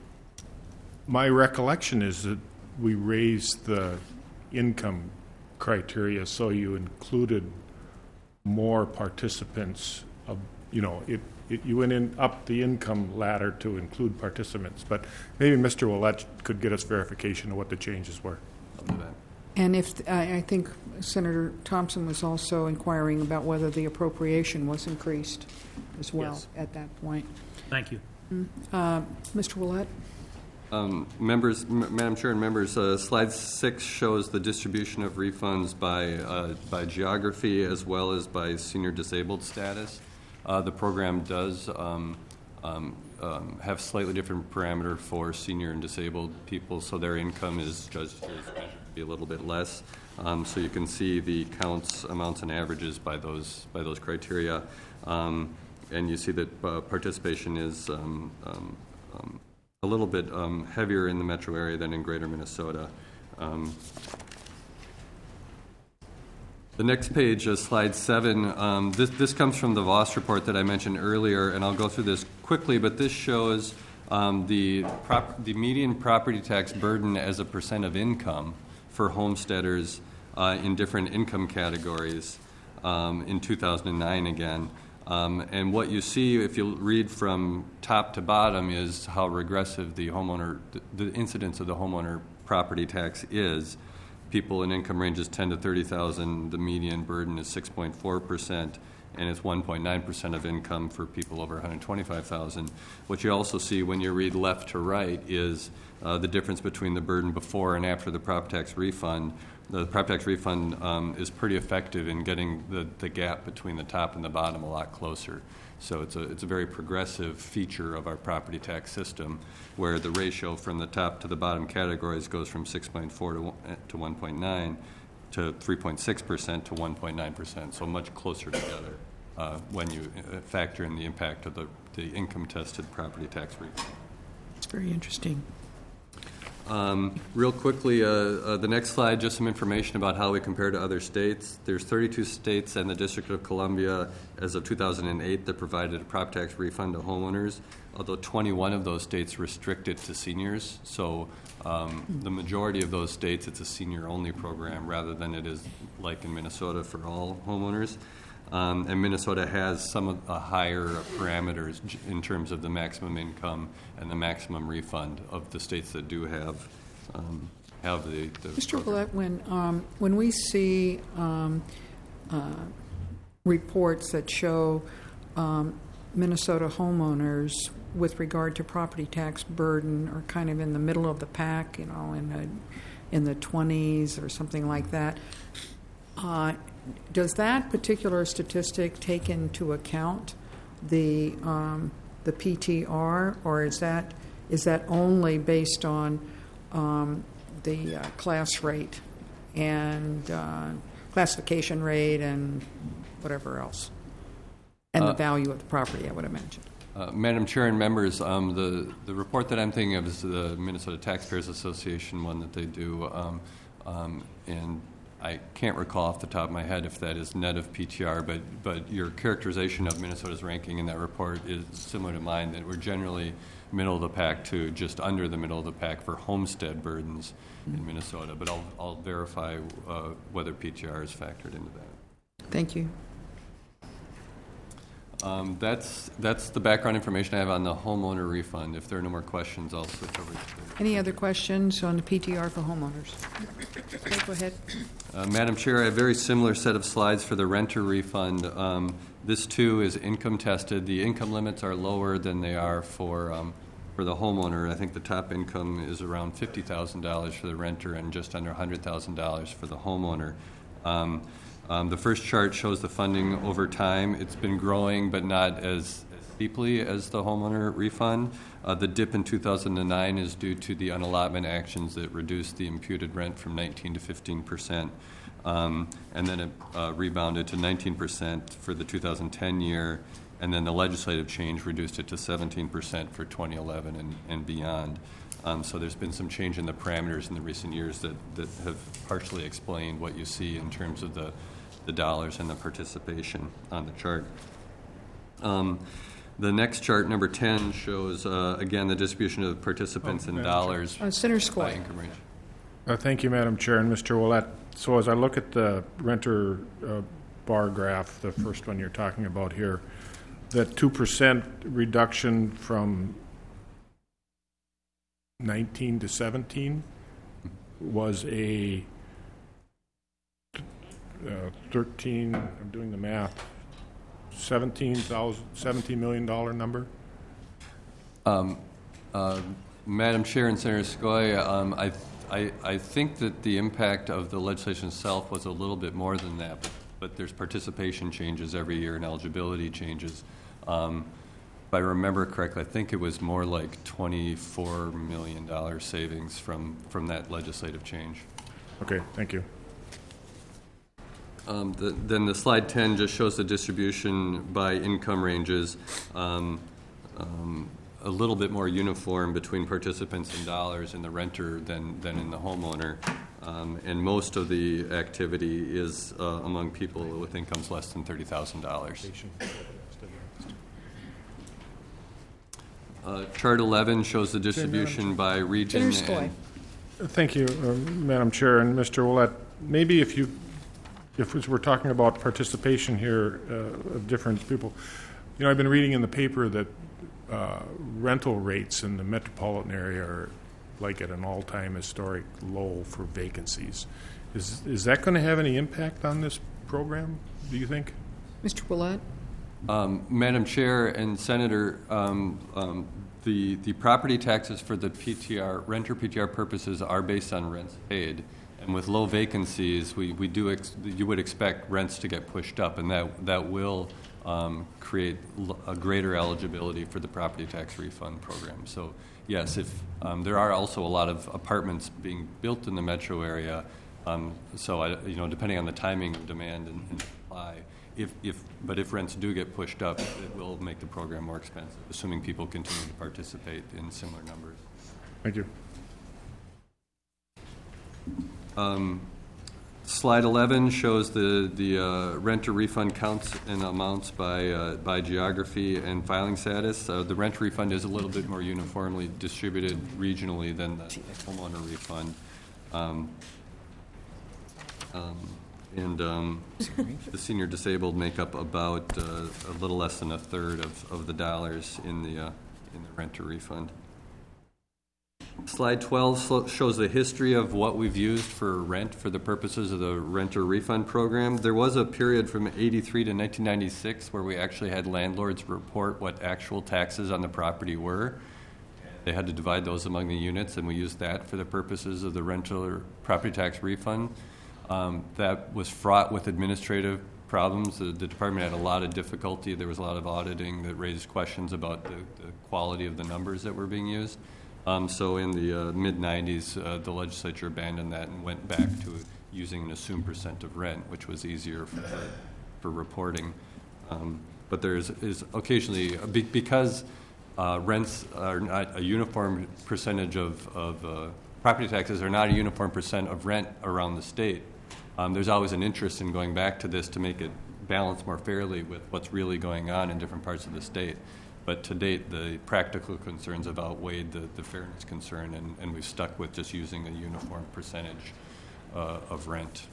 S11: My recollection is that we raised the income criteria so you included more participants. Of, you know, it, it, you went in up the income ladder to include participants. But maybe Mister Ouellette could get us verification of what the changes were.
S14: of the event.
S1: And if, I I think Senator Thompson was also inquiring about whether the appropriation was increased as well
S15: Yes.
S1: at that point.
S15: Thank you.
S1: Uh, Mister Willett?
S14: Um, members, M- Madam Chair and members, uh, slide six shows the distribution of refunds by uh, by geography as well as by senior disabled status. Uh, the program does um, um, um, have slightly different parameter for senior and disabled people, so their income is judged is measured to be a little bit less. Um, so you can see the counts, amounts, and averages by those by those criteria, um, and you see that uh, participation is um, um, um, a little bit um, heavier in the metro area than in greater Minnesota. Um, the next page is slide seven. Um, this, this comes from the Voss report that I mentioned earlier, and I'll go through this quickly, but this shows um, the, prop, the median property tax burden as a percent of income for homesteaders uh, in different income categories um, in two thousand nine again. Um, and what you see, if you read from top to bottom, is how regressive the homeowner, the, the incidence of the homeowner property tax is. People in income ranges ten to thirty thousand, the median burden is six point four percent, and it's one point nine percent of income for people over one hundred twenty-five thousand. What you also see when you read left to right is uh, the difference between the burden before and after the prop tax refund. The prop tax refund um, is pretty effective in getting the, the gap between the top and the bottom a lot closer. So it's a, it's a very progressive feature of our property tax system, where the ratio from the top to the bottom categories goes from six point four to, to one point nine to three point six percent to one point nine percent, so much closer together uh, when you factor in the impact of the, the income-tested property tax refund.
S1: It's very interesting.
S14: Um, real quickly, uh, uh, the next slide, just some information about how we compare to other states. There's thirty-two states and the District of Columbia as of two thousand eight that provided a prop tax refund to homeowners, although twenty-one of those states restrict it to seniors. So um, the majority of those states, it's a senior-only program rather than it is like in Minnesota for all homeowners. Um, and Minnesota has some of the higher parameters in terms of the maximum income and the maximum refund of the states that do have um, have the. the
S1: Mister
S14: program.
S1: Willett, when um, when we see um, uh, reports that show um, Minnesota homeowners with regard to property tax burden are kind of in the middle of the pack, you know, in the in the twenties or something like that. Uh, Does that particular statistic take into account the um, the P T R, or is that is that only based on um, the uh, class rate and uh, classification rate and whatever else, and the
S14: Uh,
S1: value of the property? I would imagine.
S14: Uh, Madam Chair and members, um, the, the report that I'm thinking of is the Minnesota Taxpayers Association one that they do, um, um, and I can't recall off the top of my head if that is net of P T R, but, but your characterization of Minnesota's ranking in that report is similar to mine, that we're generally middle of the pack to just under the middle of the pack for homestead burdens in Minnesota, but I'll, I'll verify uh, whether P T R is factored into that.
S1: Thank you.
S14: Um, that's that's the background information I have on the homeowner refund. If there are no more questions, I'll switch over to the
S1: Any other questions on the P T R for homeowners? Okay, go ahead.
S14: Uh, Madam Chair, I have a very similar set of slides for the renter refund. Um, this too is income tested. The income limits are lower than they are for um, for the homeowner. I think the top income is around fifty thousand dollars for the renter and just under one hundred thousand dollars for the homeowner. Um, Um, the first chart shows the funding over time. It's been growing, but not as, as steeply as the homeowner refund. Uh, the dip in two thousand nine is due to the unallotment actions that reduced the imputed rent from nineteen to fifteen percent. Um, and then it uh, rebounded to nineteen percent for the two thousand ten year, and then the legislative change reduced it to seventeen percent for twenty eleven and, and beyond. Um, so there's been some change in the parameters in the recent years that, that have partially explained what you see in terms of the the dollars and the participation on the chart. Um, the next chart, number ten, shows, uh, again, the distribution of participants
S11: Oh,
S14: in
S11: Madam
S14: dollars
S1: Uh, Senator
S14: by
S1: Squire.
S14: income range.
S11: Uh, Thank you, Madam Chair and Mister Willett. So as I look at the renter uh, bar graph, the first one you're talking about here, that two percent reduction from nineteen to seventeen, was a uh, thirteen, I'm doing the math, seventeen thousand, seventeen million dollar number?
S14: Um, uh, Madam Chair and Senator Sequoia, um, I, I, I think that the impact of the legislation itself was a little bit more than that, but, but there's participation changes every year and eligibility changes. Um, if I remember correctly, I think it was more like twenty-four million dollars savings from, from that legislative change.
S11: Okay, thank you.
S14: Um, the, then the slide ten just shows the distribution by income ranges, um, um, a little bit more uniform between participants in dollars in the renter than, than in the homeowner. Um, and most of the activity is uh, among people with incomes less than thirty thousand dollars. Uh, chart eleven shows the distribution by region. And
S11: Thank you, uh, Madam Chair and Mister Willett. Maybe if you, if we're talking about participation here uh, of different people, you know, I've been reading in the paper that uh, rental rates in the metropolitan area are like at an all-time historic low for vacancies. Is is that going to have any impact on this program, do you think?
S1: Mister Willett?
S14: Um, Madam Chair and Senator, um, um, the the property taxes for the P T R renter P T R purposes are based on rents paid, and with low vacancies, we we do ex- you would expect rents to get pushed up, and that that will um, create l- a greater eligibility for the property tax refund program. So yes, if um, there are also a lot of apartments being built in the metro area, um, so I, you know depending on the timing of demand and, and supply. If, if, but if rents do get pushed up, it will make the program more expensive, assuming people continue to participate in similar numbers.
S11: Thank you.
S14: Um, slide eleven shows the, the uh, renter refund counts and amounts by, uh, by geography and filing status. Uh, the renter refund is a little bit more uniformly distributed regionally than the homeowner refund. Um, um, And um, the senior disabled make up about uh, a little less than a third of, of the dollars in the uh, in the renter refund. Slide twelve shows the history of what we've used for rent for the purposes of the renter refund program. There was a period from eighty-three to nineteen ninety-six where we actually had landlords report what actual taxes on the property were. They had to divide those among the units, and we used that for the purposes of the rental property tax refund. Um, that was fraught with administrative problems. The, the department had a lot of difficulty. There was a lot of auditing that raised questions about the, the quality of the numbers that were being used. Um, so in the uh, mid nineties, uh, the legislature abandoned that and went back to using an assumed percent of rent, which was easier for, for reporting. Um, but there is, is occasionally, because uh, rents are not a uniform percentage of, of uh, property taxes are not a uniform percent of rent around the state. Um, there's always an interest in going back to this to make it balance more fairly with what's really going on in different parts of the state. But to date, the practical concerns have outweighed the, the fairness concern, and, and we've stuck with just using a uniform percentage uh, of rent.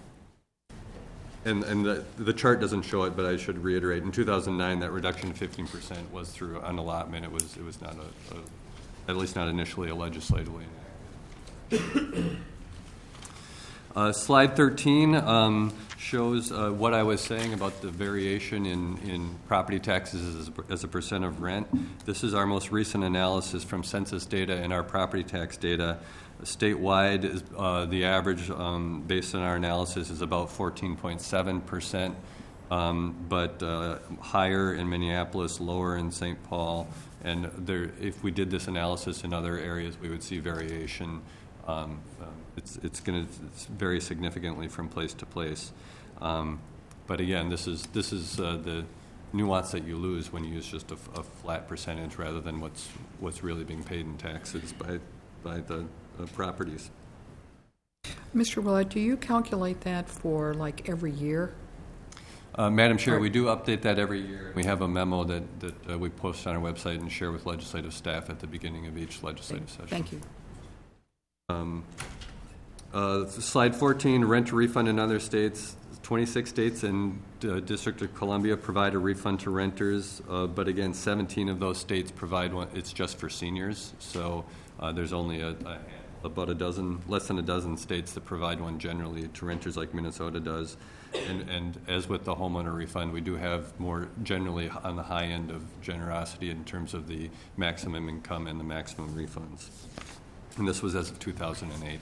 S14: And, and the, the chart doesn't show it, but I should reiterate, in two thousand nine, that reduction to fifteen percent was through an allotment. It was, it was not a, a at least not initially a legislatively enacted. Uh, slide thirteen um, shows uh, what I was saying about the variation in, in property taxes as a, as a percent of rent. This is our most recent analysis from census data and our property tax data. Statewide, is, uh, the average um, based on our analysis is about fourteen point seven percent, um, but uh, higher in Minneapolis, lower in Saint Paul. And there, if we did this analysis in other areas, we would see variation. Um, uh, it's it's going to vary significantly from place to place. Um, but again, this is this is uh, the nuance that you lose when you use just a, a flat percentage rather than what's what's really being paid in taxes by by the uh, properties.
S1: Mister Willett, do you calculate that for like every year?
S14: Uh, Madam Chair, we do update that every year. We have a memo that, that uh, we post on our website and share with legislative staff at the beginning of each legislative session.
S1: Thank you.
S14: Um, uh, slide fourteen, rent refund in other states. twenty-six states and uh, District of Columbia provide a refund to renters, uh, but again, seventeen of those states provide one. It's just for seniors, so uh, there's only a, a handful about a dozen, less than a dozen states that provide one generally to renters like Minnesota does. And, and as with the homeowner refund, we do have more generally on the high end of generosity in terms of the maximum income and the maximum refunds. And this was as of two thousand eight.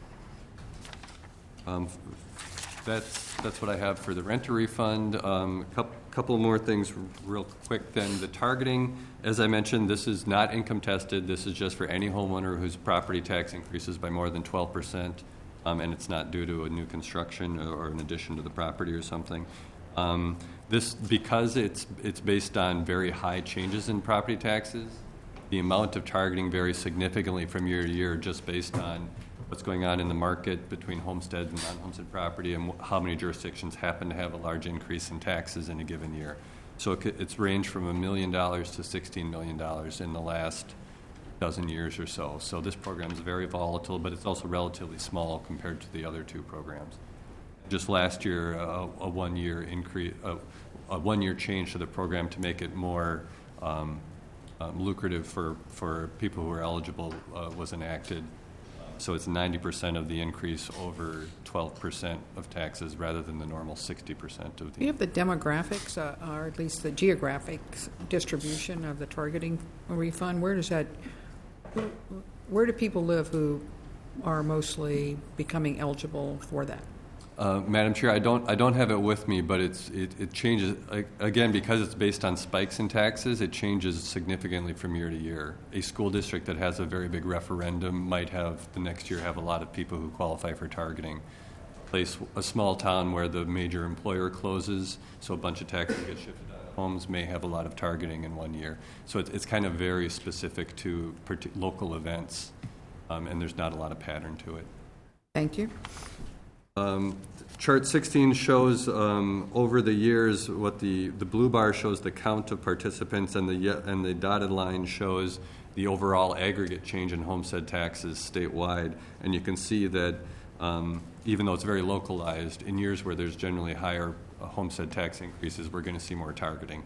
S14: Um, that's, that's what I have for the renter refund. Um, a couple, couple more things real quick then. The targeting, as I mentioned, this is not income tested. This is just for any homeowner whose property tax increases by more than twelve percent, um, and it's not due to a new construction or, or an addition to the property or something. Um, this, because it's, it's based on very high changes in property taxes, the amount of targeting varies significantly from year to year just based on what's going on in the market between homestead and non-homestead property and how many jurisdictions happen to have a large increase in taxes in a given year. So it, it's ranged from a million dollars to sixteen million dollars in the last dozen years or so. So this program is very volatile, but it's also relatively small compared to the other two programs. Just last year, a, a one-year increase, a, a one-year change to the program to make it more um, um, lucrative for, for people who are eligible uh, was enacted. So it's ninety percent of the increase over twelve percent of taxes rather than the normal sixty percent of the.
S1: Do you have the demographics, uh, or at least the geographic distribution of the targeting refund? Where does that, where do people live who are mostly becoming eligible for that?
S14: Uh, Madam Chair, I don't I don't have it with me, but it's it, it changes again because it's based on spikes in taxes. It changes significantly from year to year. A school district that has a very big referendum might have the next year have a lot of people who qualify for targeting. A place, a small town where the major employer closes, so a bunch of taxes get shifted out of homes, may have a lot of targeting in one year. So it's, it's kind of very specific to partic- local events, um, and there's not a lot of pattern to it.
S1: Thank you.
S14: Um, chart sixteen shows um, over the years what the, the blue bar shows the count of participants, and the ye- and the dotted line shows the overall aggregate change in homestead taxes statewide. And you can see that um, even though it's very localized, in years where there's generally higher uh, homestead tax increases, we're going to see more targeting.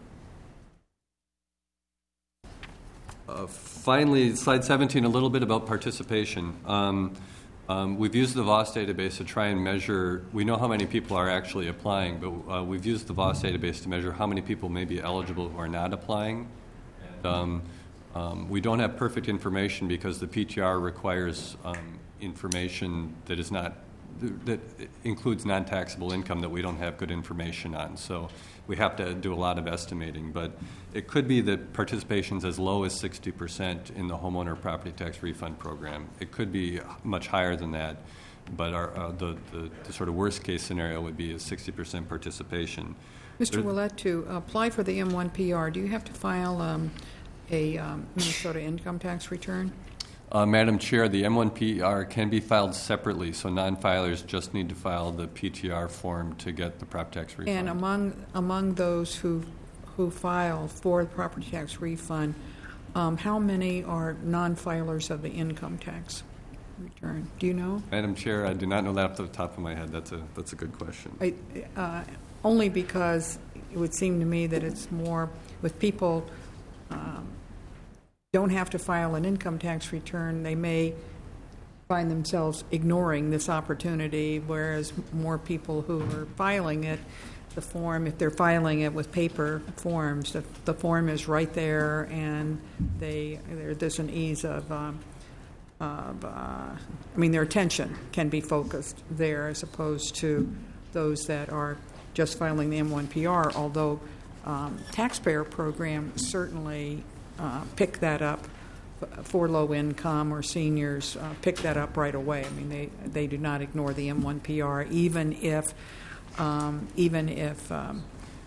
S14: Uh, finally, slide seventeen, a little bit about participation. Um, Um, we've used the V O S database to try and measure, we know how many people are actually applying, but uh, we've used the V O S database to measure how many people may be eligible who are not applying. And, um, um, we don't have perfect information because the P T R requires um, information that is not, that includes non-taxable income that we don't have good information on. So we have to do a lot of estimating, but it could be that participation's as low as sixty percent in the homeowner property tax refund program. It could be much higher than that, but our, uh, the, the, the sort of worst case scenario would be a sixty percent participation.
S1: Mister Willett, to apply for the M one P R, do you have to file um, a um, Minnesota income tax return?
S14: Uh, Madam Chair, the M one P R can be filed separately, so non-filers just need to file the P T R form to get the prop tax refund.
S1: And among among those who who file for the property tax refund, um, how many are non-filers of the income tax return? Do you know?
S14: Madam Chair, I do not know that off the top of my head. That's a that's a good question.
S1: I, uh, only because it would seem to me that it's more with people. Um, don't have to file an income tax return, they may find themselves ignoring this opportunity, whereas more people who are filing it, the form, if they're filing it with paper forms, the, the form is right there, and they there, there's an ease of, um, of uh, I mean, their attention can be focused there as opposed to those that are just filing the M one P R, although um, taxpayer program certainly Uh, pick that up for low income or seniors. Uh, pick that up right away. I mean, they they do not ignore the M one P R, even if um, even if um,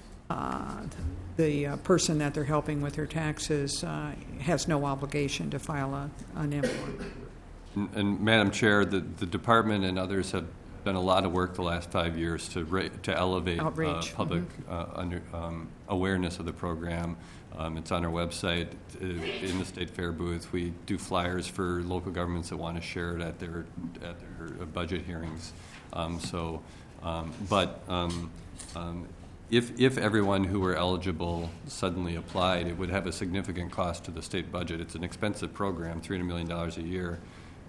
S1: uh, the uh, person that they're helping with their taxes uh, has no obligation to file a, an M one.
S14: And, and Madam Chair, the, the department and others have done a lot of work the last five years to ra- to elevate uh, public mm-hmm. uh, under, um, awareness of the program. Um, it's on our website, uh, in the State Fair booth. We do flyers for local governments that want to share it at their at their budget hearings. Um, so, um, but um, um, if if everyone who were eligible suddenly applied, it would have a significant cost to the state budget. It's an expensive program, three hundred million dollars a year.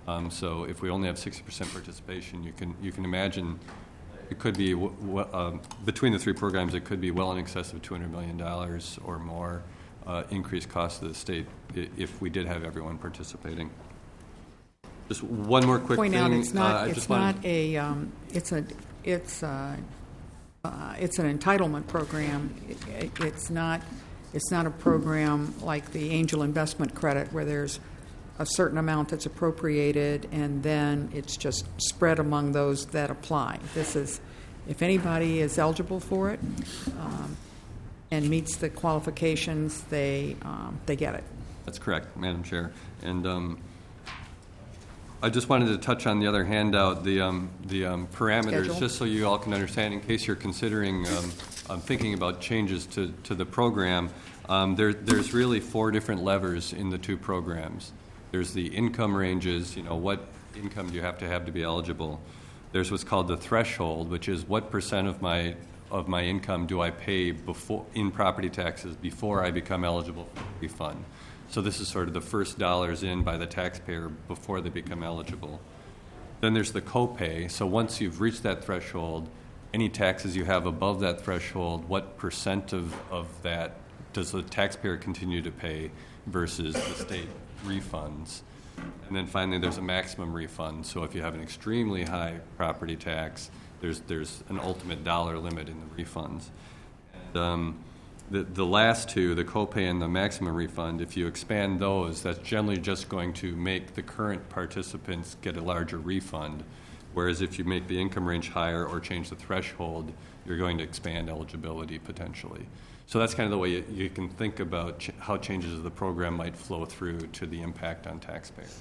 S14: Um, so if we only have sixty percent participation, you can you can imagine it could be w- w- um, between the three programs, it could be well in excess of two hundred million dollars or more uh, increased cost to the state i- if we did have everyone participating. Just one more quick
S1: Point
S14: thing.
S1: out, it's not,
S14: uh, I
S1: it's
S14: just
S1: not
S14: wanted-
S1: a, um, it's a, it's a, uh, it's an entitlement program. It- It's not, it's not a program like the Angel Investment Credit where there's a certain amount that's appropriated and then it's just spread among those that apply. This is, if anybody is eligible for it um, and meets the qualifications, they, um, they get it.
S14: That's correct, Madam Chair. And um, I just wanted to touch on the other handout, the um, the um, parameters,
S1: Schedule.
S14: just so you all can understand, in case you're considering um, um, thinking about changes to, to the program. Um, there, there's really four different levers in the two programs. There's the income ranges, you know, what income do you have to have to be eligible. There's what's called the threshold, which is what percent of my of my income do I pay before in property taxes before I become eligible for a refund. So this is sort of the first dollars in by the taxpayer before they become eligible. Then there's the copay. So once you've reached that threshold, any taxes you have above that threshold, what percent of, of that does the taxpayer continue to pay versus the state refunds? And then finally, there's a maximum refund. So if you have an extremely high property tax, there's there's an ultimate dollar limit in the refunds. And, um, The, the last two, the copay and the maximum refund, if you expand those, that's generally just going to make the current participants get a larger refund. Whereas if you make the income range higher or change the threshold, you're going to expand eligibility potentially. So that's kind of the way you, you can think about ch- how changes of the program might flow through to the impact on taxpayers.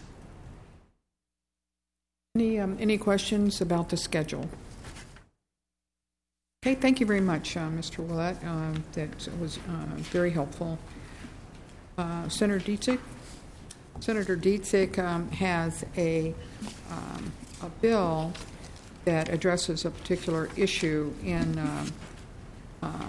S1: Any, um, any questions about the schedule? Okay, thank you very much, uh, Mister Willett. Uh, that was uh, very helpful. Uh, Senator Dietzig? Senator Dietzig um, has a, um, a bill that addresses a particular issue in, uh, uh,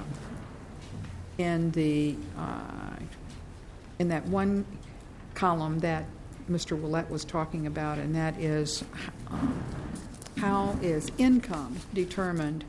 S1: in, the, uh, in that one column that Mister Willett was talking about, and that is um, how is income determined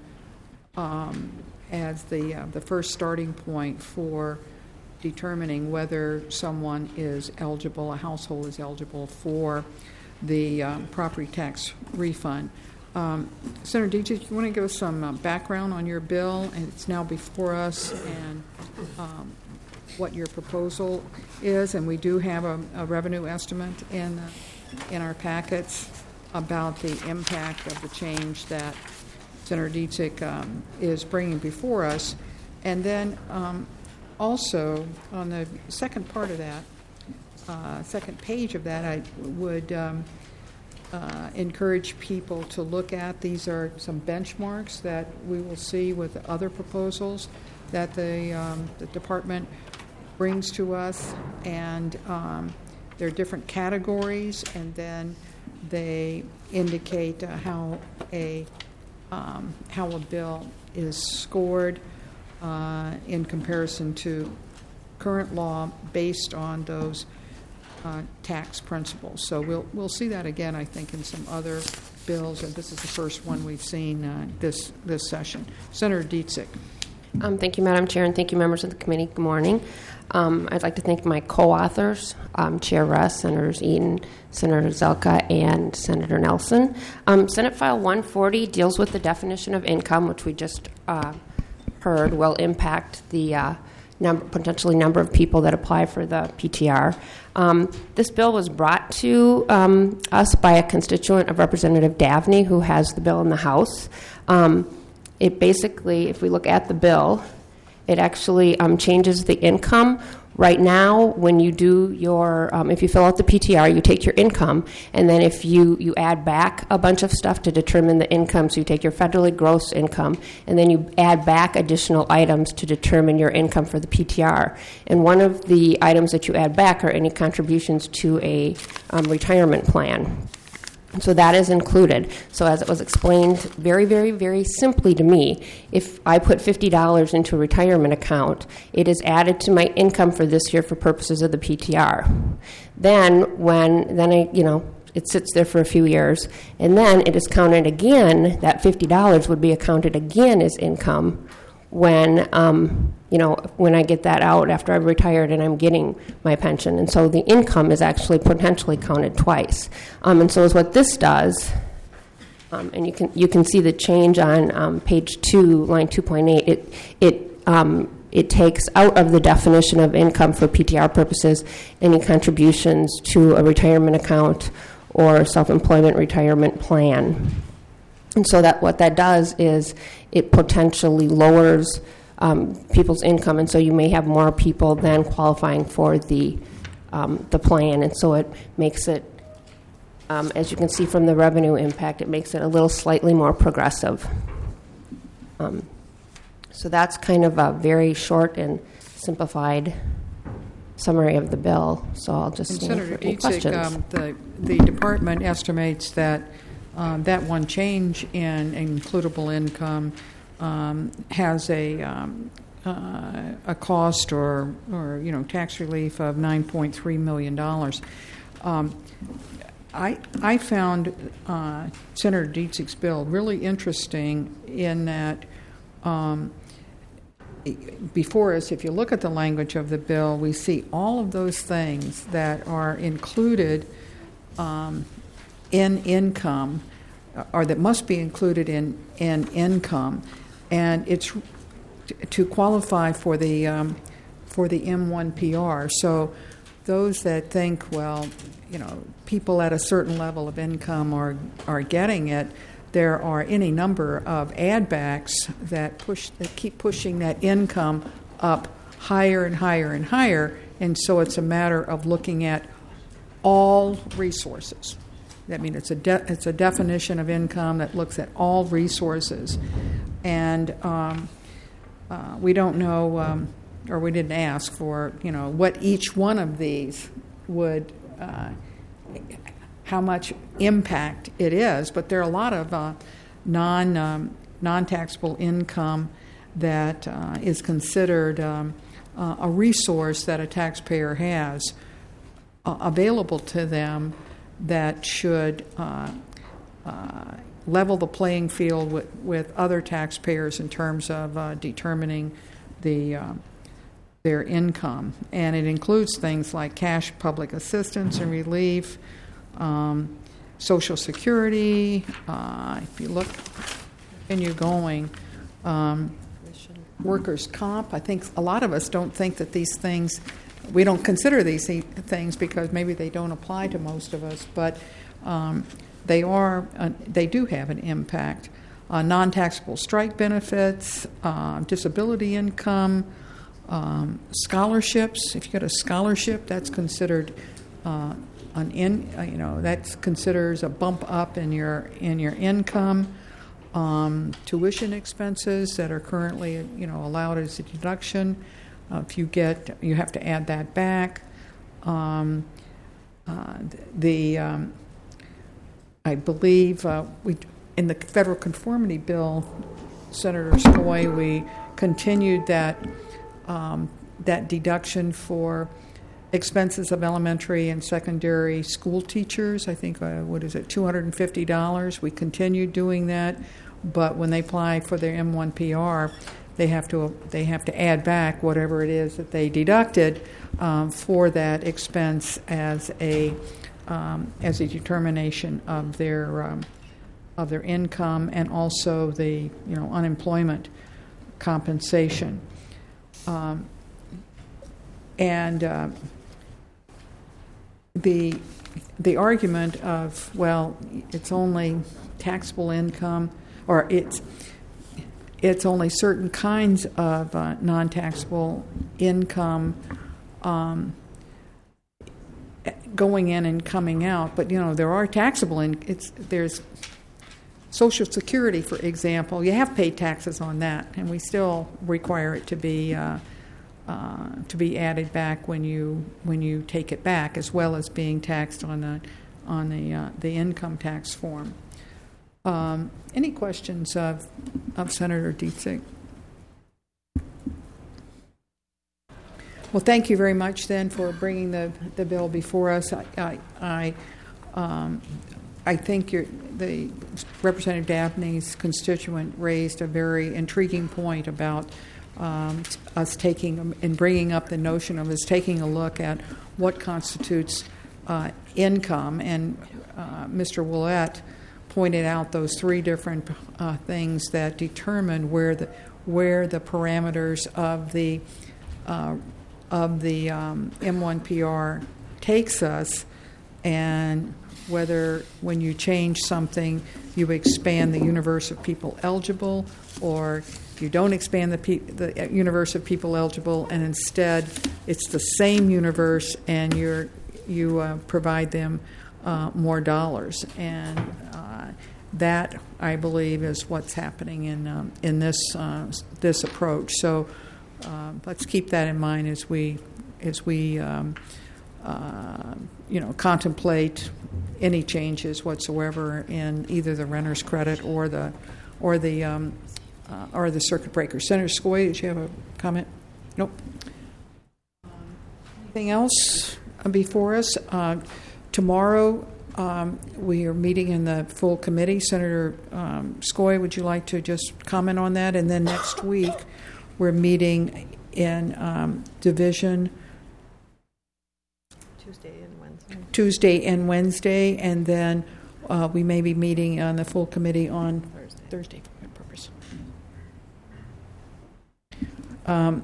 S1: Um, as the uh, the first starting point for determining whether someone is eligible, a household is eligible for the um, property tax refund. Um, Senator Dietzig, you want to give us some uh, background on your bill, and it's now before us, and um, what your proposal is, and we do have a, a revenue estimate in uh, in our packets about the impact of the change that Senator Dietzig um, is bringing before us. And then um, also on the second part of that, uh, second page of that, I would um, uh, encourage people to look at. These are some benchmarks that we will see with other proposals that the, um, the department brings to us. And um, there are different categories, and then they indicate uh, how a Um, how a bill is scored uh, in comparison to current law based on those uh, tax principles. So we'll we'll see that again, I think, in some other bills, and this is the first one we've seen uh, this this session. Senator Dietzig.
S2: Um, thank you, Madam Chair, and thank you, members of the committee. Good morning. Um, I'd like to thank my co-authors, um, Chair Russ, Senators Eaton, Senator Zelka, and Senator Nelson. Um, Senate File one forty deals with the definition of income, which we just uh, heard will impact the uh, number, potentially number of people that apply for the P T R. Um, this bill was brought to um, us by a constituent of Representative Davney, who has the bill in the House. Um, it basically, if we look at the bill, it actually um, changes the income. Right now, when you do your, um, if you fill out the P T R, you take your income, and then if you, you add back a bunch of stuff to determine the income, so you take your federally gross income, and then you add back additional items to determine your income for the P T R. And one of the items that you add back are any contributions to a um, retirement plan. So that is included. So as it was explained very, very, very simply to me, if I put fifty dollars into a retirement account, it is added to my income for this year for purposes of the P T R. Then when, then I, you know, it sits there for a few years, and then it is counted again. That fifty dollars would be accounted again as income when um, you know when I get that out after I've retired and I'm getting my pension. And so the income is actually potentially counted twice. Um, and so is what this does. Um, and you can you can see the change on um, page two, line two point eight. It it um, it takes out of the definition of income for P T R purposes any contributions to a retirement account or self-employment retirement plan. And so that what that does is it potentially lowers um, people's income, and so you may have more people than qualifying for the um, the plan, and so it makes it, um, as you can see from the revenue impact, it makes it a little slightly more progressive. Um, so that's kind of a very short and simplified summary of the bill. So I'll just
S1: And
S2: leave
S1: Senator
S2: for any
S1: Dietzig,
S2: questions.
S1: um, the the department estimates that um, that one change in includable income um, has a um, uh, a cost or or you know tax relief of nine point three million dollars. Um, I I found uh, Senator Dietzig's bill really interesting in that. Um, Before us, if you look at the language of the bill, we see all of those things that are included um, in income, or that must be included in, in income, and it's to qualify for the um, for the M one P R. So those that think, well, you know, people at a certain level of income are are getting it. There are any number of add backs that push that keep pushing that income up higher and higher and higher, and so it's a matter of looking at all resources. I mean, it's a de- it's a definition of income that looks at all resources, and um, uh, we don't know, um, or we didn't ask for, you know, what each one of these would. Uh, how much impact it is, but there are a lot of uh, non, um, non-taxable income that uh, is considered um, uh, a resource that a taxpayer has uh, available to them that should uh, uh, level the playing field with, with other taxpayers in terms of uh, determining the uh, their income. And it includes things like cash public assistance and relief, Um, Social Security, uh, if you look, and you're going, um, workers' comp. I think a lot of us don't think that these things, we don't consider these things because maybe they don't apply to most of us, but um, they are, uh, they do have an impact. Uh, non-taxable strike benefits, uh, disability income, um, scholarships. If you get a scholarship, that's considered uh, An in, uh, you know, that considers a bump up in your in your income. Um, tuition expenses that are currently, you know, allowed as a deduction. Uh, if you get, you have to add that back. Um, uh, the um, I believe uh, we in the federal conformity bill, Senator Skoye, we continued that um, that deduction for expenses of elementary and secondary school teachers. I think, uh, what is it, two hundred fifty dollars. We continued doing that, but when they apply for their M one P R, they have to they have to add back whatever it is that they deducted um, for that expense as a um, as a determination of their um, of their income, and also the you know unemployment compensation. Um, and uh, The the argument of, well, it's only taxable income, or it's it's only certain kinds of uh, non-taxable income um, going in and coming out. But you know there are taxable in it's there's Social Security, for example. You have paid taxes on that, and we still require it to be. Uh, Uh, to be added back when you when you take it back, as well as being taxed on the on the uh, the income tax form. Um, any questions of of Senator Dietzig? Well, thank you very much then for bringing the, the bill before us. I, I, I um, I think you're, the Representative Dabney's constituent raised a very intriguing point about um, us taking and bringing up the notion of us taking a look at what constitutes uh, income. And uh, Mister Willett pointed out those three different uh, things that determine where the where the parameters of the uh, of the um, M one P R takes us, and whether when you change something you expand the universe of people eligible, or you don't expand the, pe- the universe of people eligible, and instead it's the same universe and you're, you uh, provide them uh, more dollars. And uh, that, I believe, is what's happening in um, in this uh, this approach. So uh, let's keep that in mind as we as we um, uh, you know contemplate any changes whatsoever in either the renter's credit or the or the um, uh, or the circuit breaker. Senator Skoye, did you have a comment? Nope. Anything else before us? Uh, tomorrow um, we are meeting in the full committee. Senator um, Skoye, would you like to just comment on that? And then next week we're meeting in um, division
S16: Tuesday and Wednesday.
S1: Tuesday and Wednesday, and then uh, we may be meeting on the full committee on Thursday. Thursday for that purpose. Um,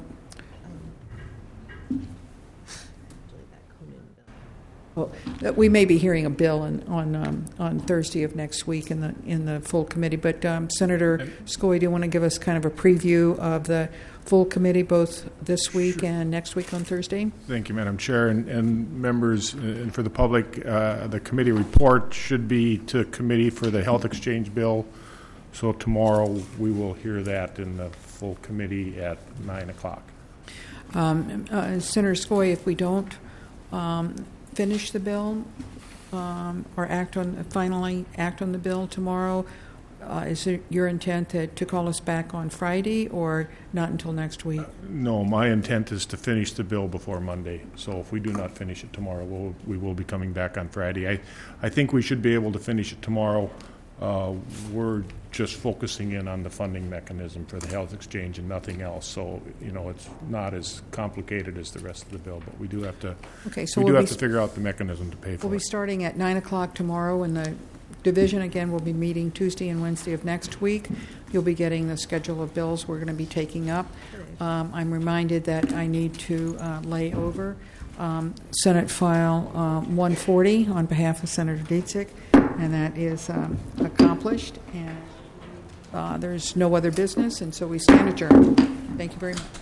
S1: well, we may be hearing a bill in, on um, on Thursday of next week in the in the full committee. But um, Senator Skoye, do you want to give us kind of a preview of the full committee both this week sure. and next week on Thursday?
S11: Thank you, Madam Chair, and, and members, and for the public, uh, the committee report should be to committee for the health exchange bill. So tomorrow we will hear that in the full committee at nine o'clock.
S1: Um, uh, Senator Skoye, if we don't um, finish the bill um, or act on finally act on the bill tomorrow, Uh, is it your intent to, to call us back on Friday or not until next week?
S11: Uh, no, my intent is to finish the bill before Monday. So if we do not finish it tomorrow, we'll, we will be coming back on Friday. I, I think we should be able to finish it tomorrow. Uh, we're just focusing in on the funding mechanism for the health exchange and nothing else. So, you know, it's not as complicated as the rest of the bill, but we do have to,
S1: okay, so
S11: we
S1: we'll
S11: do have
S1: be,
S11: to figure out the mechanism to pay for
S1: we'll
S11: it.
S1: We'll be starting at nine o'clock tomorrow, and the division, again, will be meeting Tuesday and Wednesday of next week. You'll be getting the schedule of bills we're going to be taking up. Um, I'm reminded that I need to uh, lay over um, Senate File uh, one forty on behalf of Senator Dietzig, and that is um, accomplished. And uh, there's no other business, and so we stand adjourned. Thank you very much.